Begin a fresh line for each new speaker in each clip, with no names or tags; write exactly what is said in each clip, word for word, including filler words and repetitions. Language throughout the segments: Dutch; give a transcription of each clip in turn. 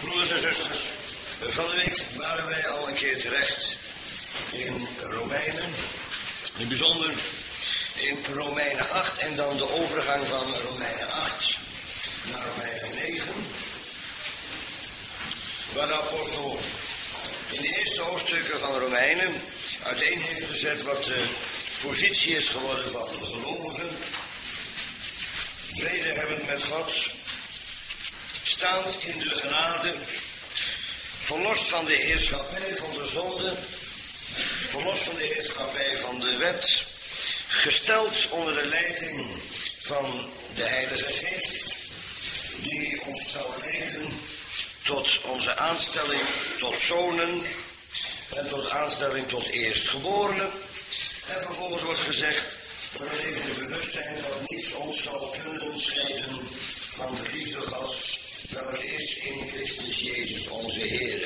Broeders en zusters, van de week waren wij al een keer terecht in Romeinen. In het bijzonder in Romeinen acht en dan de overgang van Romeinen acht naar Romeinen negen. Waar de apostel in de eerste hoofdstukken van Romeinen uiteen heeft gezet wat de positie is geworden van de gelovigen. Vrede hebben met God, staand in de genade, verlost van de heerschappij van de zonde, verlost van de heerschappij van de wet, gesteld onder de leiding van de Heilige Geest, die ons zou leiden tot onze aanstelling tot zonen en tot aanstelling tot eerstgeborenen. En vervolgens wordt gezegd dat we even in bewustzijn dat niets ons zal kunnen scheiden van de liefde Gods, welke is in Christus Jezus onze Heer.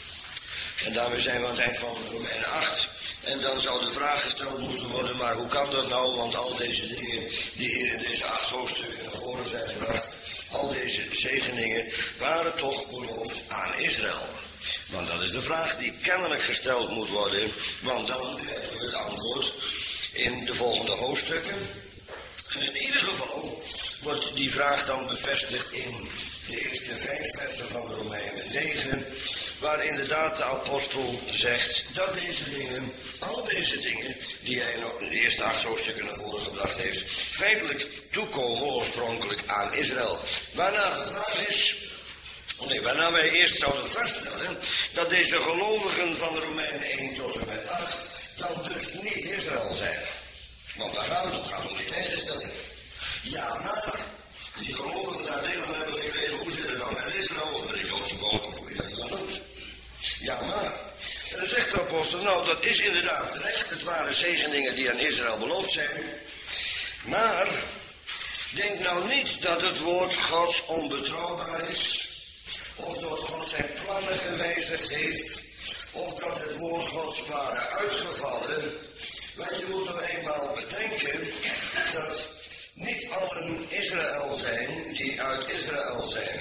En daarmee zijn we aan het eind van Romeinen acht. En dan zou de vraag gesteld moeten worden, maar hoe kan dat nou? Want al deze dingen die hier in deze acht hoofdstukken naar voren zijn gebracht, al deze zegeningen waren toch beloofd aan Israël. Want dat is de vraag die kennelijk gesteld moet worden, want dan krijgen we het antwoord in de volgende hoofdstukken. En in ieder geval wordt die vraag dan bevestigd in de eerste vijf versen van Romeinen negen, waar inderdaad de apostel zegt dat deze dingen, al deze dingen die hij nog in de eerste acht hoofdstukken naar voren gebracht heeft, feitelijk toekomen oorspronkelijk aan Israël. Waarna de vraag is, nee, waarna wij eerst zouden vaststellen dat deze gelovigen van Romeinen één tot en met acht dan dus niet Israël zijn. Want daar gaat het om, gaat om die tegenstelling. Ja, maar die gelovigen daar deel aan hebben gekregen, hoe zit het dan met Israël of met het Joodse volk of hoe je dat dan doet? Ja, maar. En dan zegt de apostel, nou dat is inderdaad terecht, het waren zegeningen die aan Israël beloofd zijn. Maar denk nou niet dat het woord Gods onbetrouwbaar is, of dat God zijn plannen gewijzigd heeft, of dat het woord Gods waren uitgevallen. Want je moet nou eenmaal bedenken dat niet allen Israël zijn die uit Israël zijn.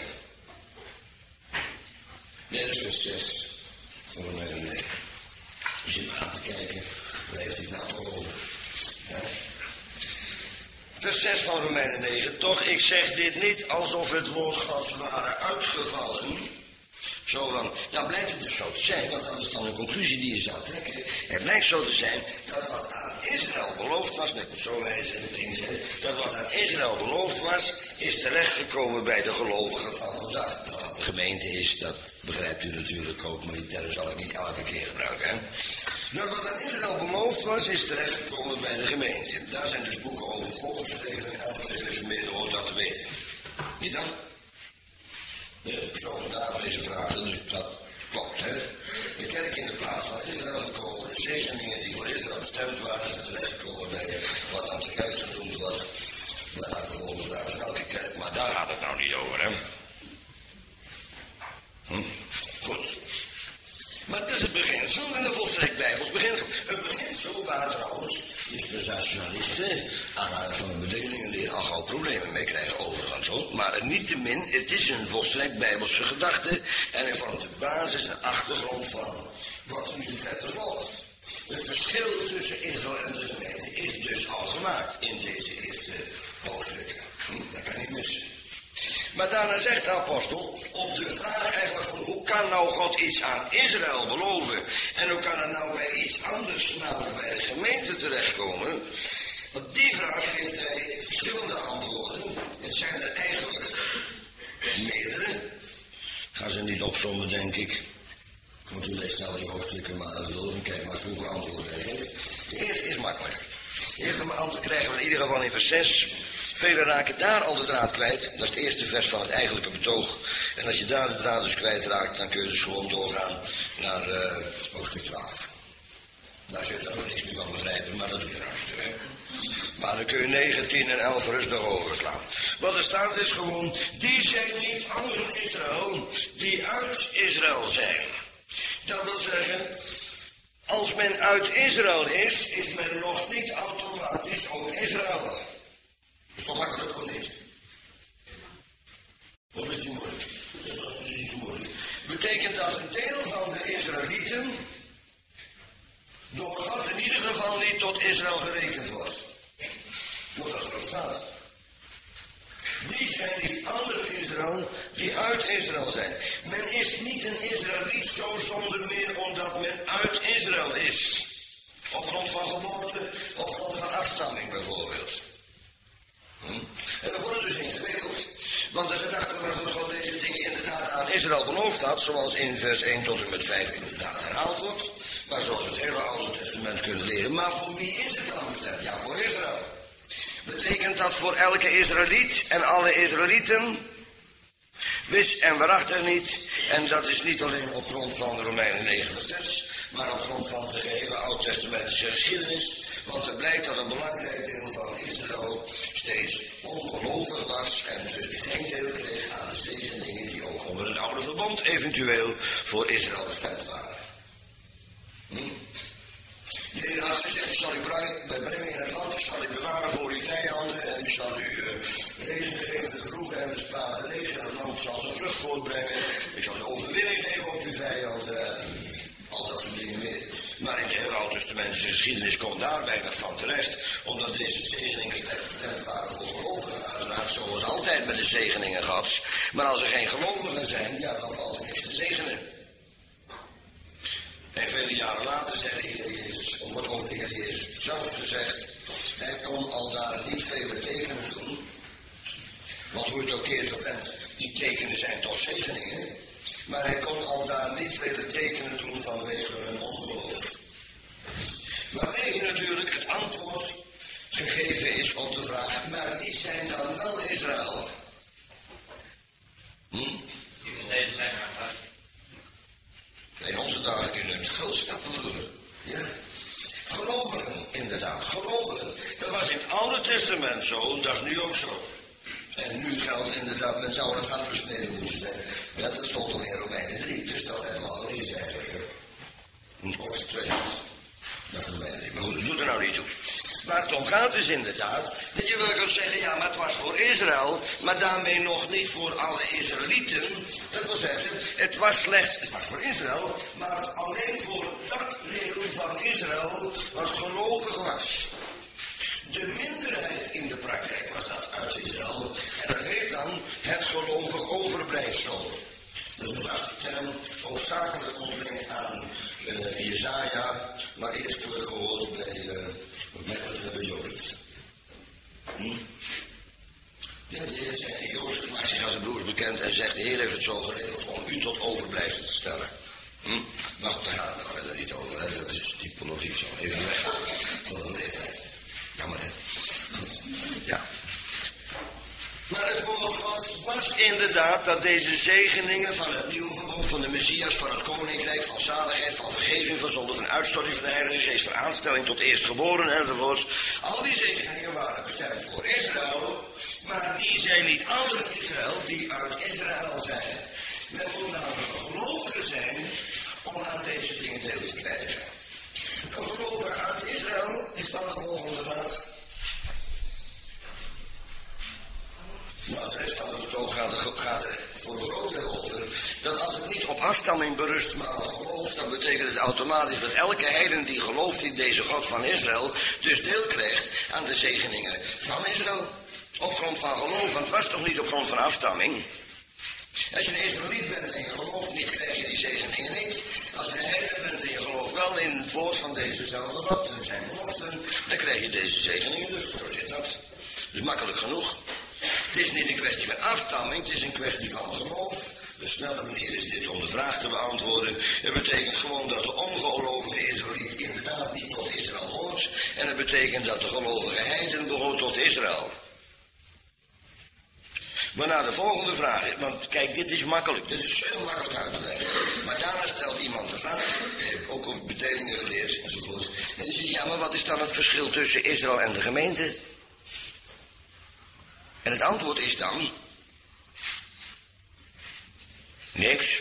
Nee, dat is vers zes van Romeinen negen. Je zit maar aan te kijken, waar heeft hij nou toch over? Ja. Vers zes van Romeinen negen. Toch, ik zeg dit niet alsof het woord Gods waren uitgevallen. Zo van, dan blijkt het dus zo te zijn, want dat is dan een conclusie die je zou trekken. Het blijkt zo te zijn dat wat aan Israël beloofd was, met het zo wijzen dat wat aan Israël beloofd was, is terechtgekomen bij de gelovigen van vandaag. Dat dat de gemeente is, dat begrijpt u natuurlijk ook, maar die term zal ik niet elke keer gebruiken. Hè? Dat wat aan Israël beloofd was, is terechtgekomen bij de gemeente. Daar zijn dus boeken over volgeschreven en elke gereformeerde hoort dat te weten. Niet dan? De persoon daar deze vragen, dus dat klopt, hè. De kerk in de plaats van Israël gekomen, de zegeningen die voor Israël bestemd waren, zijn terechtgekomen bij wat aan de kerk genoemd wordt. Maar daar gewoon vragen is welke kerk, maar daar gaat het nou niet over, hè. Hm? Goed. Maar het is het beginsel en een volstrekt bijbels beginsel. Een beginsel waar trouwens dispensationalisten, aanhangers van de bedelingen, al gauw problemen mee krijgen overigens hoor. Maar niettemin, het is een volstrekt bijbelse gedachte en het vormt de basis en achtergrond van wat er nu verder volgt. Het verschil tussen Israël en de gemeente is dus al gemaakt in deze eerste hoofdstukken. Hm, dat kan niet missen. Maar daarna zegt de apostel op de vraag eigenlijk van hoe kan nou God iets aan Israël beloven en hoe kan het nou bij iets anders, namelijk bij de gemeente terechtkomen? Op die vraag geeft hij verschillende antwoorden. Het zijn er eigenlijk meerdere. Ik ga ze niet opzommen, denk ik. Want u leest snel die hoofdstukken maar als wil en kijk maar hoeveel antwoorden hij geeft. De eerste is makkelijk. De eerste antwoord krijgen we in ieder geval in vers zes. Velen raken daar al de draad kwijt. Dat is het eerste vers van het eigenlijke betoog. En als je daar de draad dus kwijtraakt, dan kun je dus gewoon doorgaan naar uh, hoofdstuk twaalf. Daar zul je er nog niks meer van begrijpen, maar dat doet er nou niet toe, hè. Maar dan kun je negen, tien en elf rustig overslaan. Wat er staat is gewoon, die zijn niet allen Israël die uit Israël zijn. Dat wil zeggen, als men uit Israël is, is men nog niet automatisch ook Israël. Is dat makkelijk of niet? Of is die moeilijk? Dat is niet zo moeilijk. moeilijk. Betekent dat een deel van de Israëlieten door God in ieder geval niet tot Israël gerekend wordt. Moet dat zo staat. Die zijn die andere Israël die uit Israël zijn. Men is niet een Israëliet zo zonder meer omdat men uit Israël is. Op grond van geboorte, op grond van afstamming bijvoorbeeld. Hm? En dan wordt het dus ingewikkeld. Want de gedachte was dat God deze dingen inderdaad aan Israël beloofd had, zoals in vers één tot en met vijf inderdaad herhaald wordt. Maar zoals we het hele Oude Testament kunnen leren. Maar voor wie is het dan bestemd? Ja, voor Israël. Betekent dat voor elke Israëliet en alle Israëlieten? Wis en waarachtig niet. En dat is niet alleen op grond van Romeinen negen vers zes, maar op grond van de gehele Oud-testamentische geschiedenis. Want er blijkt dat een belangrijk deel van Israël steeds ongelovig was en dus geen deel kreeg aan de zegeningen die ook onder het oude verbond eventueel voor Israël bestemd waren. Hm? De Heer had gezegd, ik zal u brengen in het land, ik zal u bewaren voor uw vijanden en ik zal u uh, regen geven, de vroege en de spade regen. Het land zal zijn vrucht voortbrengen. Ik zal u overwinning geven op uw vijanden en al dat soort dingen meer. Maar in de hele Oud-testamentische geschiedenis komt daar weinig van terecht, omdat deze zegeningen slechts bestemd waren voor gelovigen. Uiteraard, zoals altijd met de zegeningen Gods. Maar als er geen gelovigen zijn, ja, dan valt er niks te zegenen. En vele jaren later zei de Heer Jezus, of wordt over de Heer Jezus zelf gezegd, hij kon al daar niet vele tekenen doen. Want hoe het ook keert of wendt, die tekenen zijn toch zegeningen. Maar hij kon al daar niet vele tekenen doen vanwege hun ongeloof. Waarmee natuurlijk het antwoord gegeven is op de vraag, maar wie zijn dan wel Israël? Hm?
Die steden zijn maar vast.
In onze dagen in een guldstad bedoelen. Ja. Gelovigen, inderdaad, gelovigen. Dat was in het Oude Testament zo, en dat is nu ook zo. En nu geldt inderdaad, men zou het hart besneden moeten zijn. Ja, dat stond al in Romeinen drie, dus dat hebben we al gelezen eigenlijk. Hoofdstuk twee. Dat is Romeinen drie, maar goed, dat doet er nou niet toe. Waar het om gaat is inderdaad, dat je wel kunt zeggen, ja, maar het was voor Israël, maar daarmee nog niet voor alle Israëlieten. Dat wil zeggen, het was slechts, het was voor Israël, maar alleen voor dat deel van Israël wat gelovig was. De minderheid in de praktijk was dat uit Israël, en dat heet dan het gelovig overblijfsel. Dat is een vaste term, hoofdzakelijk ontleend aan uh, Jesaja, maar eerst wordt gehoord bij, uh, met, bij Jozef. Hm? Ja, de Heer zegt, Jozef maakt zich als zijn broers bekend en zegt, de Heer heeft het zo geregeld om u tot overblijfsel te stellen. Hm? Maar goed, daar gaat het nog verder niet over, hè? Dat is typologie, zo even weggaan van de leeftijd. Jammer, hè? Goed. Ja. Maar het woord God was inderdaad dat deze zegeningen van het nieuwe verbond, van de Messias, van het koninkrijk, van zaligheid, van vergeving van zonde, van uitstorting van de Heilige Geest, van aanstelling tot eerstgeboren enzovoorts. Al die zegeningen waren bestemd voor Israël, maar die zijn niet andere Israël die uit Israël zijn. Men moet namelijk een gelovige zijn om aan deze dingen deel te krijgen. Een gelovige uit Israël is dan de volgende vraag. Nou, de rest van het betoog gaat er, gaat er voor een groot deel over. Dat als het niet op afstamming berust, maar op geloof, dan betekent het automatisch dat elke heiden die gelooft in deze God van Israël, dus deel krijgt aan de zegeningen van Israël. Op grond van geloof, want het was toch niet op grond van afstamming? Als je een Israëliet bent en je gelooft niet, krijg je die zegeningen niet. Als je een heiden bent en je gelooft wel in het woord van dezezelfde God en zijn beloften, dan krijg je deze zegeningen. Dus zo zit dat. Dus makkelijk genoeg. Het is niet een kwestie van afstamming, het is een kwestie van geloof. De snelle manier is dit om de vraag te beantwoorden. Het betekent gewoon dat de ongelovige Israëliet inderdaad niet tot Israël hoort. En het betekent dat de gelovige heiden behoort tot Israël. Maar naar de volgende vraag, want kijk, dit is makkelijk, dit is heel makkelijk uit te leggen. Maar daarna stelt iemand de vraag, heeft ook over bedelingen geleerd enzovoort. En die zegt, ja, maar wat is dan het verschil tussen Israël en de gemeente? En het antwoord is dan... niks.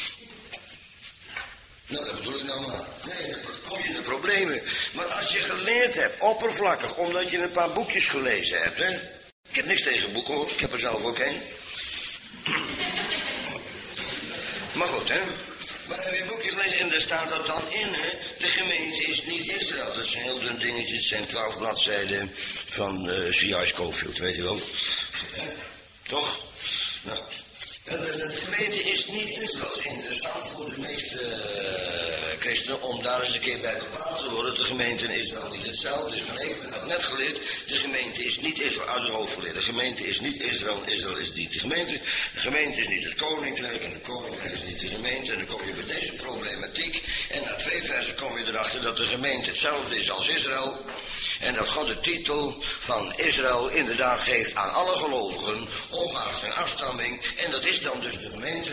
Nou, dat bedoel ik nou maar. Nee, dan kom je in de problemen. Maar als je geleerd hebt, oppervlakkig, omdat je een paar boekjes gelezen hebt, hè. Ik heb niks tegen boeken, hoor. Ik heb er zelf ook een. Maar goed, hè. Maar heb je een boekje gelezen en daar staat dat dan in, hè. De gemeente is niet Israël. Dat is een heel dun dingetje. Het zijn twaalf bladzijden van uh, C I Scofield, weet je wel. Ja, toch? Nou, de gemeente is niet Israël. Dat is interessant voor de meeste uh, christenen om daar eens een keer bij bepaald te worden. De gemeente in Israël niet hetzelfde is. Maar nee, ik heb dat net geleerd. De gemeente is niet Israël, uit het hoofd geleerd. De gemeente is niet Israël en Israël is niet de gemeente. De gemeente is niet het koninkrijk en het koninkrijk is niet de gemeente. En dan kom je bij deze problematiek. En na twee versen kom je erachter dat de gemeente hetzelfde is als Israël. En dat God de titel van Israël inderdaad geeft aan alle gelovigen, ongeacht hun afstamming. En dat is dan dus de gemeente.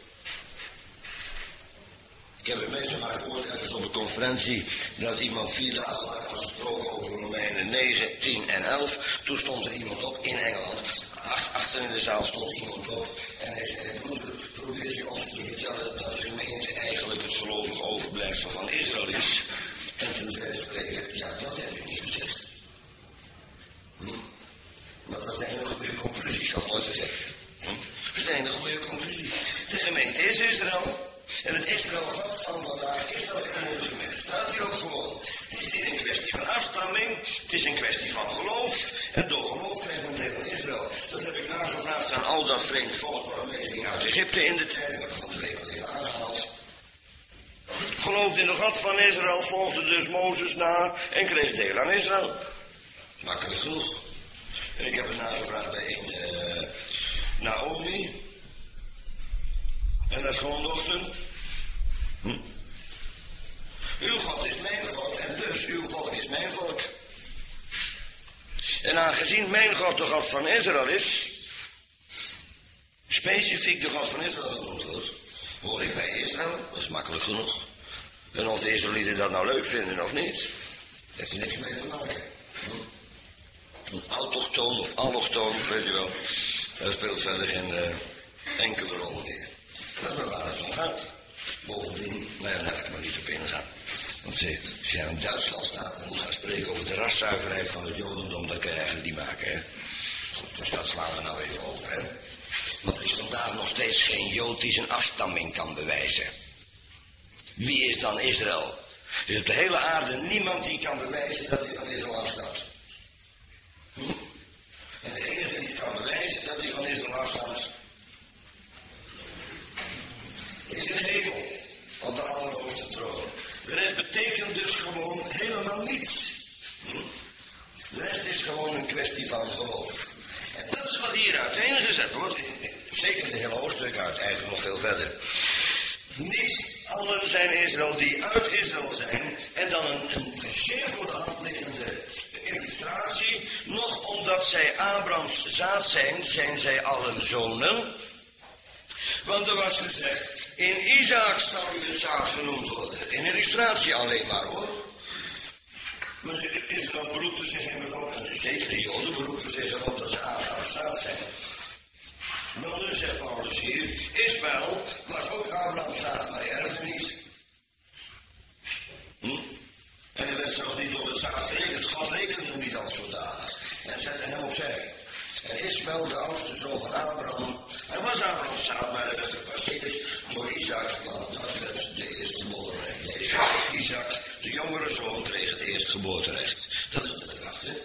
Ik heb het meegemaakt ooit ergens op een conferentie dat iemand vier dagen lang had gesproken over Romeinen negen, tien en elf. Toen stond er iemand op in Engeland. Ach, achter in de zaal stond iemand op. En hij zei, broeder, probeer je ons te vertellen dat de gemeente eigenlijk het gelovige overblijfsel van Israël is. En toen zei de spreker, ja, dat heb ik niet gezegd. Hm? Dat was de enige goede conclusie, ik zal het nooit vergeten. Hm? Dat is de enige goede conclusie. De gemeente is Israël. En het Israël God van vandaag is wel in de gemeente. Staat hier ook gewoon. Het is niet een kwestie van afstamming. Het is een kwestie van geloof. En door geloof krijgen we een deel van Israël. Dat heb ik nagevraagd aan al dat vreemd volk waarmee ik ging uit Egypte in de tijd. Dat heb ik van de week al even aangehaald. Geloofde in de God van Israël, volgde dus Mozes na en kreeg deel aan Israël. Makkelijk genoeg. En ik heb het nagevraagd bij een uh, Naomi. En dat schoondochter. Hm? Uw God is mijn God en dus uw volk is mijn volk. En aangezien mijn God de God van Israël is, specifiek de God van Israël genoemd wordt, hoor ik bij Israël, dat is makkelijk genoeg. En of de Israëlieten dat nou leuk vinden of niet, heeft er niks mee te maken. Hm? Een autochtoon of allochtoon, weet je wel, dat speelt verder geen uh, enkele rol meer. Dat is maar waar het om gaat. Bovendien, nou ja, daar ga ik maar niet op ingaan. Want als je in Duitsland staat en moet gaan spreken over de raszuiverheid van het Jodendom, dat kan je eigenlijk niet maken, hè. Goed, dus dat slaan we nou even over, hè. Want er is vandaag nog steeds geen Jood die zijn afstamming kan bewijzen. Wie is dan Israël? Er is op de hele aarde niemand die kan bewijzen dat hij van Israël afstamt. Hm? En de enige die het kan bewijzen dat hij van Israël afstamt, is in de hemel, op de allerhoogste troon. De rest betekent dus gewoon helemaal niets. Hm? De rest is gewoon een kwestie van geloof. En dat is wat hier uiteengezet wordt. Zeker de hele hoofdstuk uit, eigenlijk nog veel verder. Niet allen zijn Israël die uit Israël zijn. En dan een, een zeer voor de hand liggende illustratie. Nog omdat zij Abrahams zaad zijn, zijn zij allen zonen. Want er was gezegd, in Isaac zal u het zaad genoemd worden. In illustratie alleen maar, hoor. Maar Israël beroepen zich immers op, en zeker de Joden beroepen zich erop dat ze Abrahams zaad zijn. Wel dus, zegt Paulus hier, Ismaël was ook Abrahams zaad, maar hij erfde niet. Hm? En hij werd zelfs niet op het zaad gerekend. God rekende hem niet als zodanig. En zette hem opzij. En Ismaël, de oudste zoon van Abraham, hij was Abrahams zaad, maar hij werd gepasseerd door Isaac, want dat werd de eerstgeboren. Isaac, de jongere zoon, kreeg het eerstgeboorterecht. Dat is de gedachte.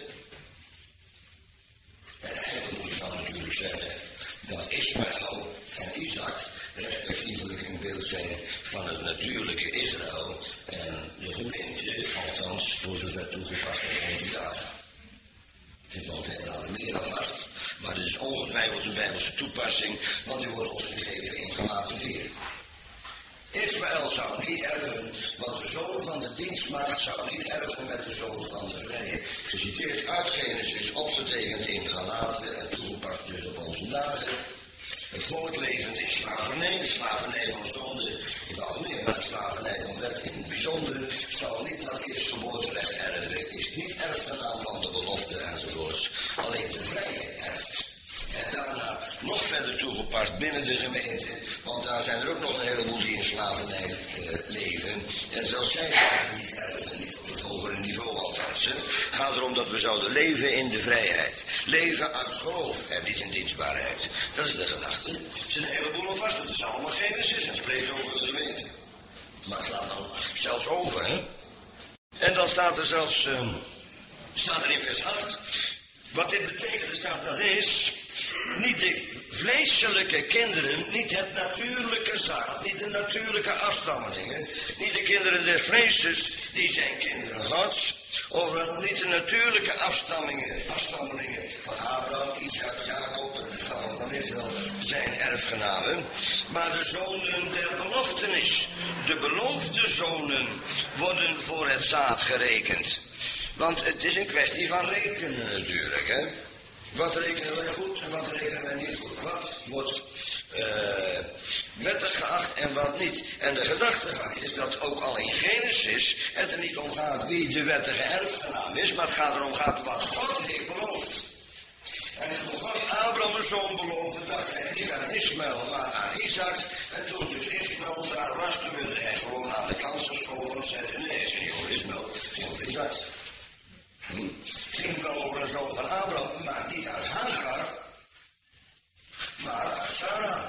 En eigenlijk moet je dan natuurlijk zeggen dat Ismaël en Isaac respectievelijk een beeld zijn van het natuurlijke Israël en de gemeente, althans voor zover toegepast op onze dagen. Het is nog helemaal meer dan vast, maar het is ongetwijfeld een Bijbelse toepassing, want die wordt ons gegeven in Galaten vier. Ismaël zou niet erven, want de zoon van de dienstmaagd zou niet erven met de zoon van de vrije. Geciteerd uit Genesis, opgetekend in Galaten en toegepast dus op onze dagen. Het volk levend in slavernij, de slavernij van zonde in het algemeen, maar de slavernij van wet in het bijzonder, zal niet dat eerstgeboorterecht erven, is niet erfgenaam van de belofte enzovoorts, alleen de vrije erft. En daarna nog verder toegepast binnen de gemeente, want daar zijn er ook nog een heleboel die in slavernij uh, leven. En zelfs zij gaan niet erven, niet op het hogere niveau althans. Het gaat erom dat we zouden leven in de vrijheid. leven uit geloof en niet in dienstbaarheid. Dat is de gedachte. Er zijn een heleboel al vast. Het is allemaal Genesis en spreekt over de gemeente. Maar het slaat dan zelfs over, hè. En dan staat er zelfs, uh, staat er in vers acht, wat dit betekent, er staat dat is, niet de vleeselijke kinderen, niet het natuurlijke zaad, niet de natuurlijke afstammelingen, niet de kinderen des vleeses, die zijn kinderen Gods, of niet de natuurlijke afstammingen, afstammelingen van Abraham, Isaac, Jacob en de stammen van Israël zijn erfgenamen, maar de zonen der beloftenis, de beloofde zonen worden voor het zaad gerekend. Want het is een kwestie van rekenen natuurlijk, hè. Wat rekenen wij goed en wat rekenen wij niet goed? Wat wordt uh, wettig geacht en wat niet? En de gedachte van is dat ook al in Genesis het er niet om gaat wie de wettige erfgenaam is, maar het gaat erom gaat wat God heeft beloofd. En toen God Abraham een zoon beloofde, dacht hij niet aan Ismaël, maar aan Isaac. En toen dus Ismaël daar was, toen werd hij gewoon aan de kant geschoven en zei, nee, het ging niet over Ismaël, het ging over Isaac. Hm. Het ging wel over een zoon van Abraham, maar niet uit Hagar, maar uit Sarah.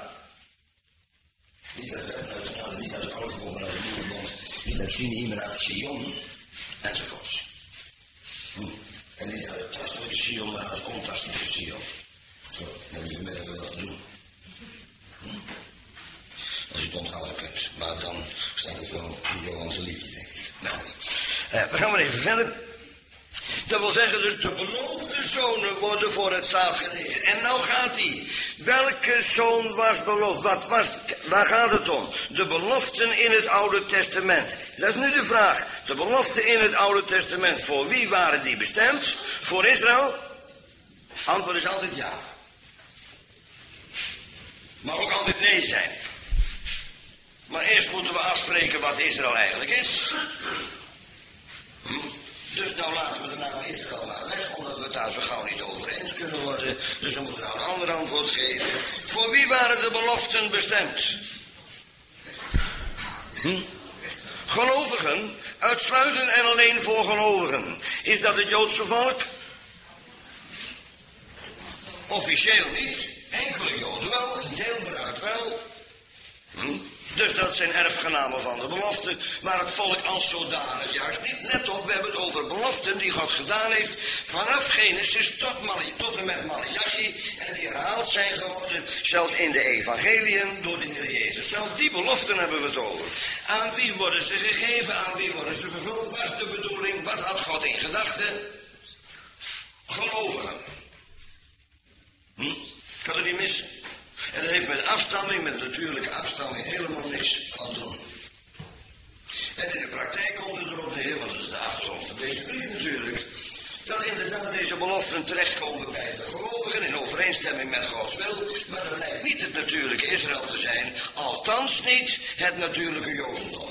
Niet uit het niet uit het oude verbond, maar uit het nieuwe verbond. Niet uit Sinai, maar uit Sion, enzovoorts. Hm. En niet uit het tastelijke Sion, maar uit het ontastelijke Sion. Zo, dan lieve mensen wel wat te doen. Hm. Als je het onthouden kunt. Maar dan staat het wel in Johan's liedje, denk ik. Nou goed. Uh, we gaan maar even verder. Dat wil zeggen dus de beloofde zonen worden voor het zaad gerekend. En nou gaat hij. Welke zoon was beloofd? Wat was, waar gaat het om? De beloften in het Oude Testament. Dat is nu de vraag. De beloften in het Oude Testament. Voor wie waren die bestemd? Voor Israël? Antwoord is altijd ja. Mag ook altijd nee zijn. Maar eerst moeten we afspreken wat Israël eigenlijk is. Hm? Dus nou laten we de naam Israël maar weg, omdat we het daar zo gauw niet over eens kunnen worden. Dus we moeten nou een ander antwoord geven. Voor wie waren de beloften bestemd? Hm? Gelovigen, uitsluitend en alleen voor gelovigen. Is dat het Joodse volk? Officieel niet. Enkele Joden wel, een deelbruid wel. Hm? Dus dat zijn erfgenamen van de belofte, maar het volk als zodanig juist niet. Let op, we hebben het over beloften die God gedaan heeft vanaf Genesis tot, Mali, tot en met Malachi. En die herhaald zijn geworden, zelfs in de evangeliën, door de Heer Jezus zelf. Die beloften hebben we het over. Aan wie worden ze gegeven, aan wie worden ze vervuld? Wat is de bedoeling, wat had God in gedachten? Gelovigen. Hm? Ik kan het niet missen. En dat heeft met afstamming, met natuurlijke afstamming, helemaal niks van doen. En in de praktijk komt het erop neer, want dat is de achtergrond van deze brief natuurlijk, dat inderdaad deze beloften terechtkomen bij de gelovigen in overeenstemming met Gods wil, maar dat blijkt niet het natuurlijke Israël te zijn, althans niet het natuurlijke Jodendom.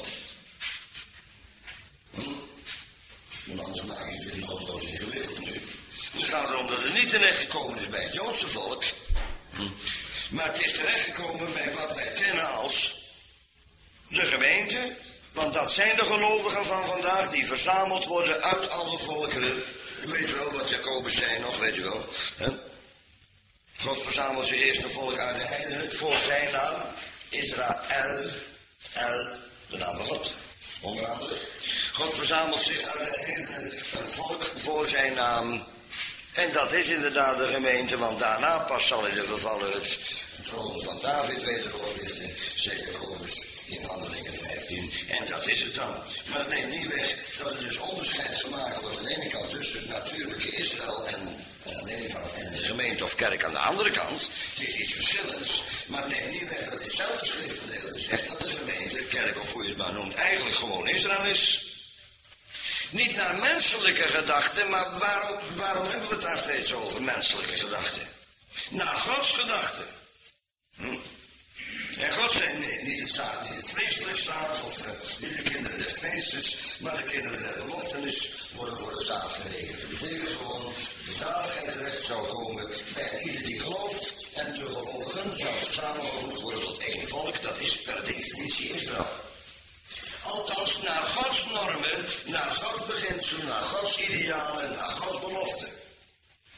Hm? Want anders maak ik het weer noodloos ingewikkeld nu. Het gaat erom dat het niet terechtgekomen is bij het Joodse volk. Hm? Maar het is terechtgekomen bij wat wij kennen als de gemeente. Want dat zijn de gelovigen van vandaag die verzameld worden uit alle volkeren. U weet wel wat Jacobus zei nog, weet u wel. Hè? God verzamelt zich eerst een volk uit de heidenen voor zijn naam. Israël, El, de naam van God. Onder andere. God verzamelt zich uit de heidenen een volk voor zijn naam. En dat is inderdaad de gemeente, want daarna pas zal in de vervallen het troon van David weder oprichten, zei Jacobus in Handelingen vijftien. En dat is het dan. Maar het neemt niet weg dat er dus onderscheid gemaakt wordt aan de ene kant tussen het natuurlijke Israël en, aan de ene kant, en de gemeente of kerk aan de andere kant. Het is iets verschillends. Maar het neemt niet weg dat ditzelfde schriftgedeelte zegt dat de gemeente, kerk of hoe je het maar noemt, eigenlijk gewoon Israël is. Niet naar menselijke gedachten, maar waarom, waarom hebben we het daar steeds over, menselijke gedachten? Naar Gods gedachten. Hm? En God zei, nee, niet het zaad, niet het vleeselijk zaad, of uh, niet de kinderen des vleeselijks, maar de kinderen der beloftenis worden voor het zaad gerekend. Dat betekent gewoon, de zaligheid terecht zou komen bij ieder die gelooft, en de gelovigen zouden samengevoegd worden tot één volk, dat is per definitie Israël. Althans naar Gods normen, naar Gods beginselen, naar Gods idealen, naar Gods beloften.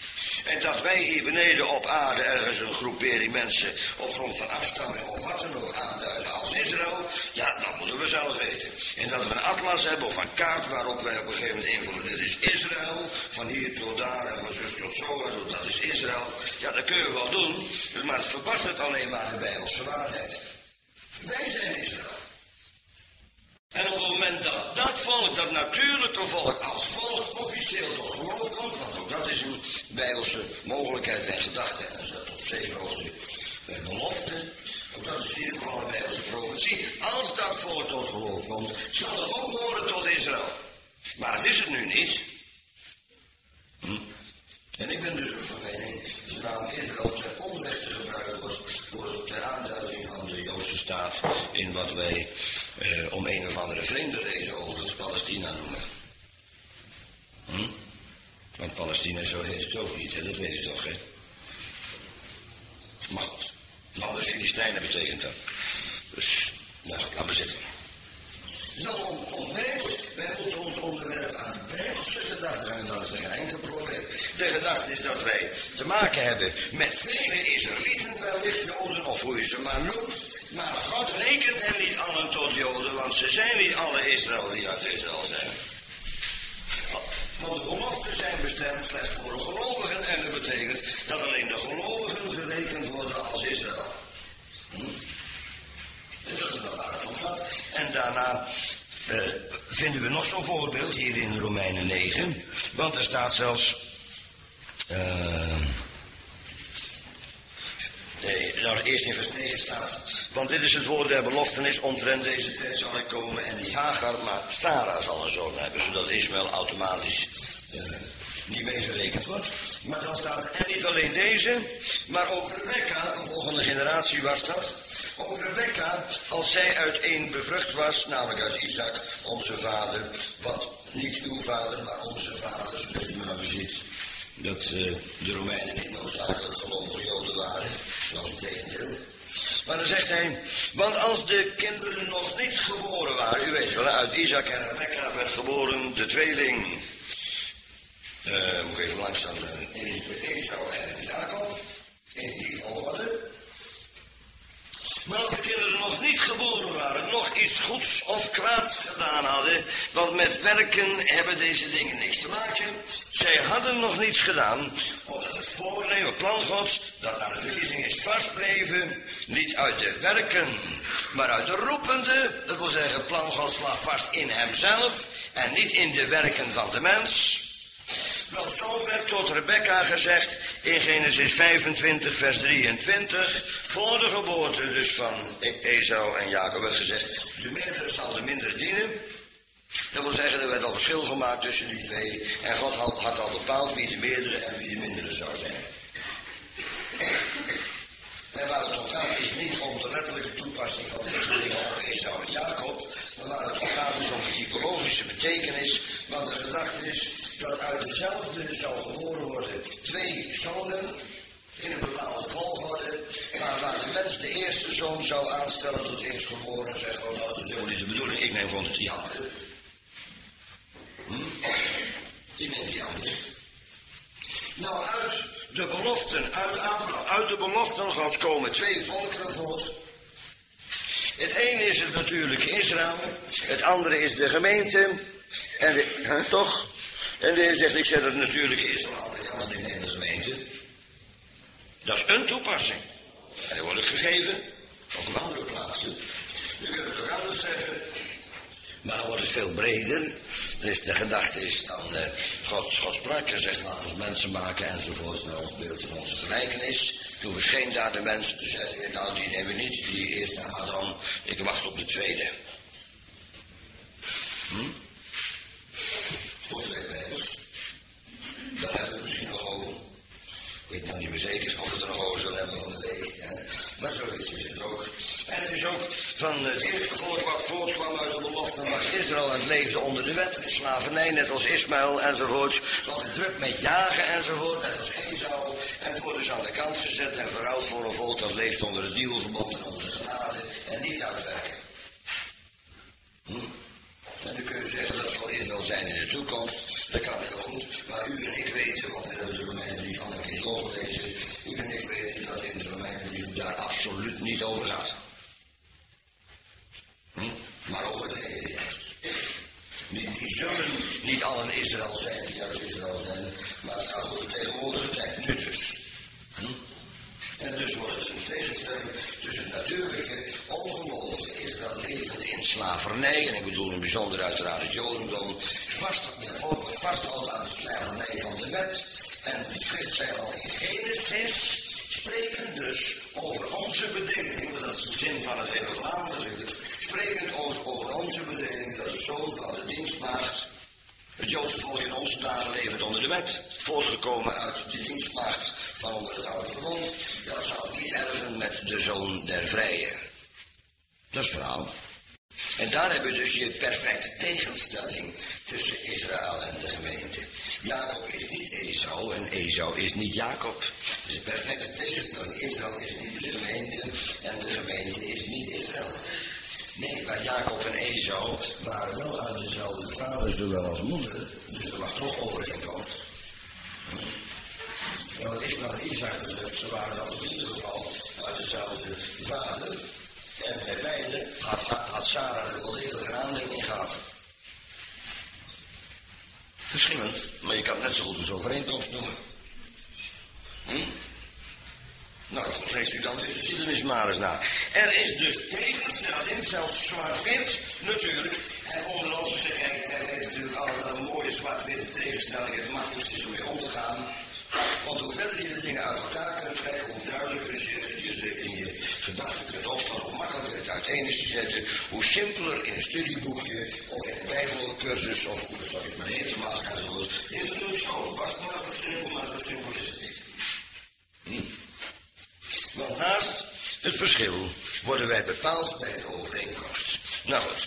En dat wij hier beneden op aarde ergens een groepering mensen op grond van afstamming of wat dan ook aanduiden als Israël, ja, dat moeten we zelf weten. En dat we een atlas hebben of een kaart waarop wij op een gegeven moment invullen, dit is Israël, van hier tot daar en van zus tot zo en zo, dat is Israël. Ja, dat kun je wel doen, maar het verbastert alleen maar de Bijbelse waarheid. Wij zijn Israël. En op het moment dat dat volk, dat natuurlijke volk, als volk officieel tot geloof komt, want ook dat is een Bijbelse mogelijkheid en gedachte, en dat tot zeven hoogte belofte, ook dat is in ieder geval een Bijbelse profetie. Als dat volk tot geloof komt, zal het ook horen tot Israël. Maar het is het nu niet. Hm? En ik ben dus ook van mening dat de naam Israël ten onrechte gebruikt wordt voor ter aanduiding van de Joodse staat in wat wij eh, om een of andere vreemde reden overigens Palestina noemen. Hm? Want Palestina zo heet het ook niet, hè? Dat weet je toch, hè? Maar goed, anders Filistijnen betekent dat. Dus, nou, laat maar zitten. Zo om, om Bijbels, wij moeten ons onderwerp aan de Bijbelse gedachte gaan, dat is een enkel probleem. De gedachte is dat wij te maken hebben met vele Israëlieten, wellicht Joden of hoe je ze maar noemt. Maar God rekent hen niet allen tot Joden, want ze zijn niet alle Israël die uit Israël zijn. Want de beloften zijn bestemd slechts voor de gelovigen en dat betekent dat alleen de gelovigen gerekend worden als Israël. Hm? En dat is nog waar het om gaat. En daarna uh, vinden we nog zo'n voorbeeld hier in Romeinen negen. Want er staat zelfs... Uh, nee, nou eerst in vers negen staat... Want dit is het woord der beloftenis, omtrent deze tijd zal ik komen en niet Hagar, maar Sarah zal een zoon hebben. Zodat Ismaël automatisch uh, niet meegerekend wordt. Maar dan staat er, en niet alleen deze, maar ook Rebekka, een volgende generatie was dat... Ook Rebekka, als zij uit één bevrucht was, namelijk uit Isaac, onze vader, wat niet uw vader, maar onze vader, zodat u maar ziet dat uh, de Romeinen niet noodzakelijk gelovige Joden waren, zoals het tegendeel. Maar dan zegt hij, want als de kinderen nog niet geboren waren, u weet wel, uit Isaac en Rebekka werd geboren de tweeling, uh, moet ik even langzaam zijn, Esau en Jacob, in die volgorde. Maar als de kinderen nog niet geboren waren, nog iets goeds of kwaads gedaan hadden, want met werken hebben deze dingen niks te maken. Zij hadden nog niets gedaan, omdat het voornemen plan Gods, dat naar de verkiezing is vastbleven, niet uit de werken, maar uit de roepende, dat wil zeggen, plan Gods lag vast in hemzelf en niet in de werken van de mens. Want zo werd tot Rebekka gezegd in Genesis vijfentwintig vers drieëntwintig, voor de geboorte dus van Esau en Jacob werd gezegd, de meerdere zal de mindere dienen. Dat wil zeggen, er werd al verschil gemaakt tussen die twee en God had, had al bepaald wie de meerdere en wie de mindere zou zijn. En waar het om gaat is niet om de letterlijke toepassing van deze dingen op Esau en Jacob, maar waar het om gaat is om de typologische betekenis, want de gedachte is dat uit dezelfde zal geboren worden twee zonen in een bepaalde volgorde, maar waar de mens de eerste zoon zou aanstellen tot eerstgeboren en zeggen, oh, dat is helemaal niet de bedoeling, ik neem gewoon die andere. Hm? Ik neem die andere. Nou, uit de beloften, uit Abraham, uit de beloften Gods komen twee volkeren voort. Het ene is het natuurlijke Israël, het andere is de gemeente, en de, hè, toch? En de Heer zegt, ik zet het natuurlijke Israël aan de kant in de gemeente. Dat is een toepassing. En die wordt het gegeven, ook op andere plaatsen. Je kunt het ook anders zeggen. Maar dan wordt het veel breder. Dus de gedachte is dan, uh, God, God sprak en zegt, laat ons mensen maken enzovoort, naar ons beeld en onze gelijkenis. Toen verscheen daar de mensen, toen zeiden we, nou die nemen we niet, die eerste Adam, ik wacht op de tweede. Hm? Voor twee Bijbels. Daar hebben we het misschien nog over. Ik weet nou niet meer zeker of we het er nog over zullen hebben van de week. Hè? Maar zoiets is het ook. En het is ook van het eerste volk wat voortkwam uit de belofte was Israël en leefde onder de wet in slavernij, net als Ismaël enzovoort. Wat het druk met jagen enzovoort, net als Esau. En het wordt dus aan de kant gezet en verruild voor een volk dat leeft onder het dealverbond en onder de genade en niet uitwerken. Hm? En dan kun je zeggen dat zal Israël zijn in de toekomst. Dat kan heel goed, maar u en ik weten, want we hebben de Romeinenbrief al een keer doorgelezen, u en ik weten dat in de Romeinenbrief daar absoluut niet over gaat. Hm? Maar over de hele juist. Die, die zullen niet allen Israël zijn die uit Israël zijn, maar het gaat over de tegenwoordige tijd, nu dus. Hm? En dus wordt het een tegenstelling tussen natuurlijke, ongelovige Israël levend in slavernij, en ik bedoel in bijzonder uiteraard het Jodendom, vast, volk vasthoudt aan de slavernij van de wet. En de schrift zei al in Genesis, spreken dus over onze bedeling, want dat is de zin van het hele verhaal natuurlijk, sprekend over, over onze bedeling dat de zoon van de dienstmaagd, het Joodse volk in onze dagen levend onder de wet, voortgekomen uit de dienstmaagd van onder het oude verbond, dat zou niet erven met de zoon der vrije. Dat is het verhaal. En daar hebben we dus je perfecte tegenstelling tussen Israël en de gemeente. Jacob is niet Esau en Esau is niet Jacob. Dat is een perfecte tegenstelling. Israël is niet de gemeente en de gemeente is niet Israël. Nee, maar Jacob en Esau waren wel uit dezelfde vader, zowel als moeder. Dus er was toch overeenkomst. En wat Ismaël en Isaac betreft, ze waren dat in ieder geval uit dezelfde vader. En bij beide had, had Sarah er wel degelijk een aanleiding gehad. Verschillend, maar je kan het net zo goed als overeenkomst noemen. Hm? Nou goed, leest u dan de geschiedenis maar eens na. Er is dus tegenstelling, zelfs zwart-wit, natuurlijk. En onder ons te kijken, wij weten natuurlijk allemaal dat een mooie zwart-witte tegenstelling het makkelijkst is om mee om te gaan. Want hoe verder je de dingen uit elkaar kunt trekken, hoe duidelijker je, je ze in je gedachten kunt opslaan, hoe makkelijker het uiteen is te zetten, hoe simpeler in een studieboekje of in een bijbelcursus of hoe dat het maar heten mag enzovoort. Is het natuurlijk zo, was het maar zo simpel, maar zo simpel is het niet. Hm. Want naast het verschil worden wij bepaald bij de overeenkomst. Nou goed.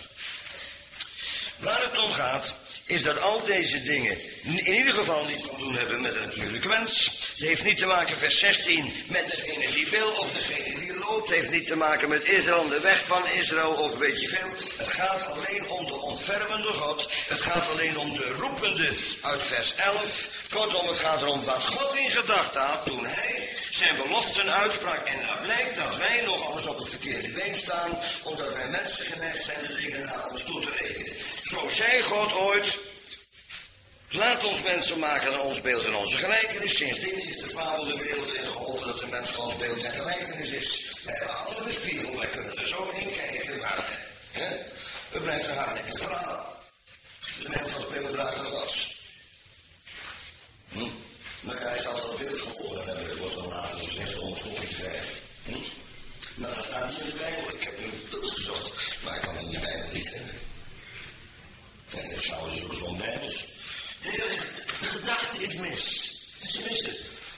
Waar het om gaat, is dat al deze dingen in ieder geval niet van doen hebben met een natuurlijke mens. Het heeft niet te maken, vers zestien, met degene die wil of degene die loopt. Het heeft niet te maken met Israël, de weg van Israël of weet je veel. Het gaat alleen om de ontfermende God. Het gaat alleen om de roepende uit vers elf. Kortom, het gaat erom wat God in gedachten had toen hij zijn beloften uitsprak. En dat blijkt dat wij nog alles op het verkeerde been staan, omdat wij mensen geneigd zijn de dingen naar ons toe te rekenen. Zo zei God ooit, laat ons mensen maken naar ons beeld en onze gelijkenis. Sindsdien is de fabel de wereld in geholpen dat de mens Gods beeld en gelijkenis is. Wij hebben alle een spiegel, wij kunnen er zo in kijken, maar hè, het blijft een hartelijk verhaal. De mens als beelddrager was. Hm? Maar hij zal dat beeld verloren hebben, dat wordt dan later gezegd om het te krijgen. Hm? Maar dat staat niet in de Bijbel. Ik heb een beeld gezocht, maar ik kan het in de Bijbel niet vinden. En dat zouden ze zoeken zo'n Bijbels. De, de gedachte is mis. Het is missen.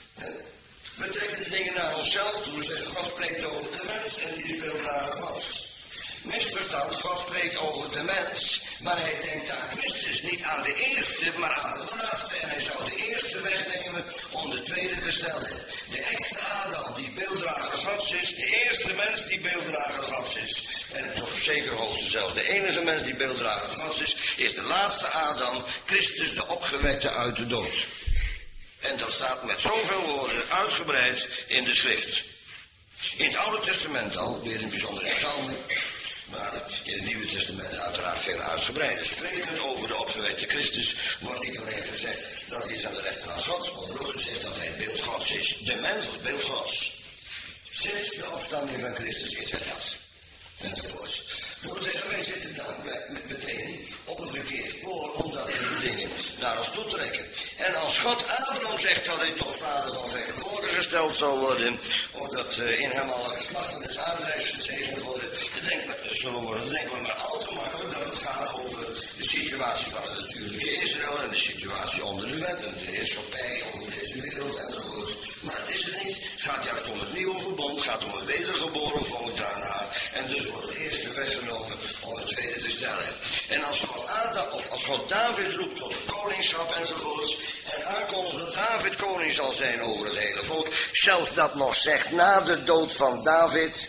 We trekken de dingen naar onszelf toe. Zeggen, God spreekt over de mens en die is beelddrager Gods. Misverstand, God spreekt over de mens, maar hij denkt aan Christus, niet aan de eerste, maar aan de laatste. En hij zou de eerste wegnemen om de tweede te stellen. De echte Adam die beelddrager Gods is, de eerste mens die beelddrager Gods is. En tot op zekere hoogte zelfs de enige mens die beelddrager Gods is, is de laatste Adam, Christus de opgewekte uit de dood. En dat staat met zoveel woorden uitgebreid in de schrift. In het Oude Testament al, weer in bijzonder in Psalmen, maar in het Nieuwe Testament uiteraard veel uitgebreider. Sprekend over de opgewekte Christus wordt niet alleen gezegd dat hij is aan de rechterhand Gods, maar wordt ook gezegd dat hij het beeld Gods is. De mens als beeld Gods. Sinds de opstanding van Christus is hij dat. Enzovoorts. Dat wil zeggen, wij zitten dan meteen op een verkeerd spoor om dat soort dingen naar ons toe te trekken. En als God Abraham zegt dat hij tot vader van vele volken gesteld zal worden, of dat uh, in hem alle geslachten des aardrijks gezegend worden, dan denken we, zullen worden, dan denken we maar al te makkelijk dat het gaat over de situatie van het natuurlijke Israël en de situatie onder de wet en de heerschappij over deze wereld enzovoorts. Maar het is het niet. Het gaat juist om het nieuwe verbond, het gaat om een wedergeboren volk daarna. En dus wordt het eerste weggenomen om het tweede te stellen. En als God, Adam, of als God David roept tot het koningschap enzovoorts, en aankondigt dat David koning zal zijn over het hele volk, zelfs dat nog zegt na de dood van David,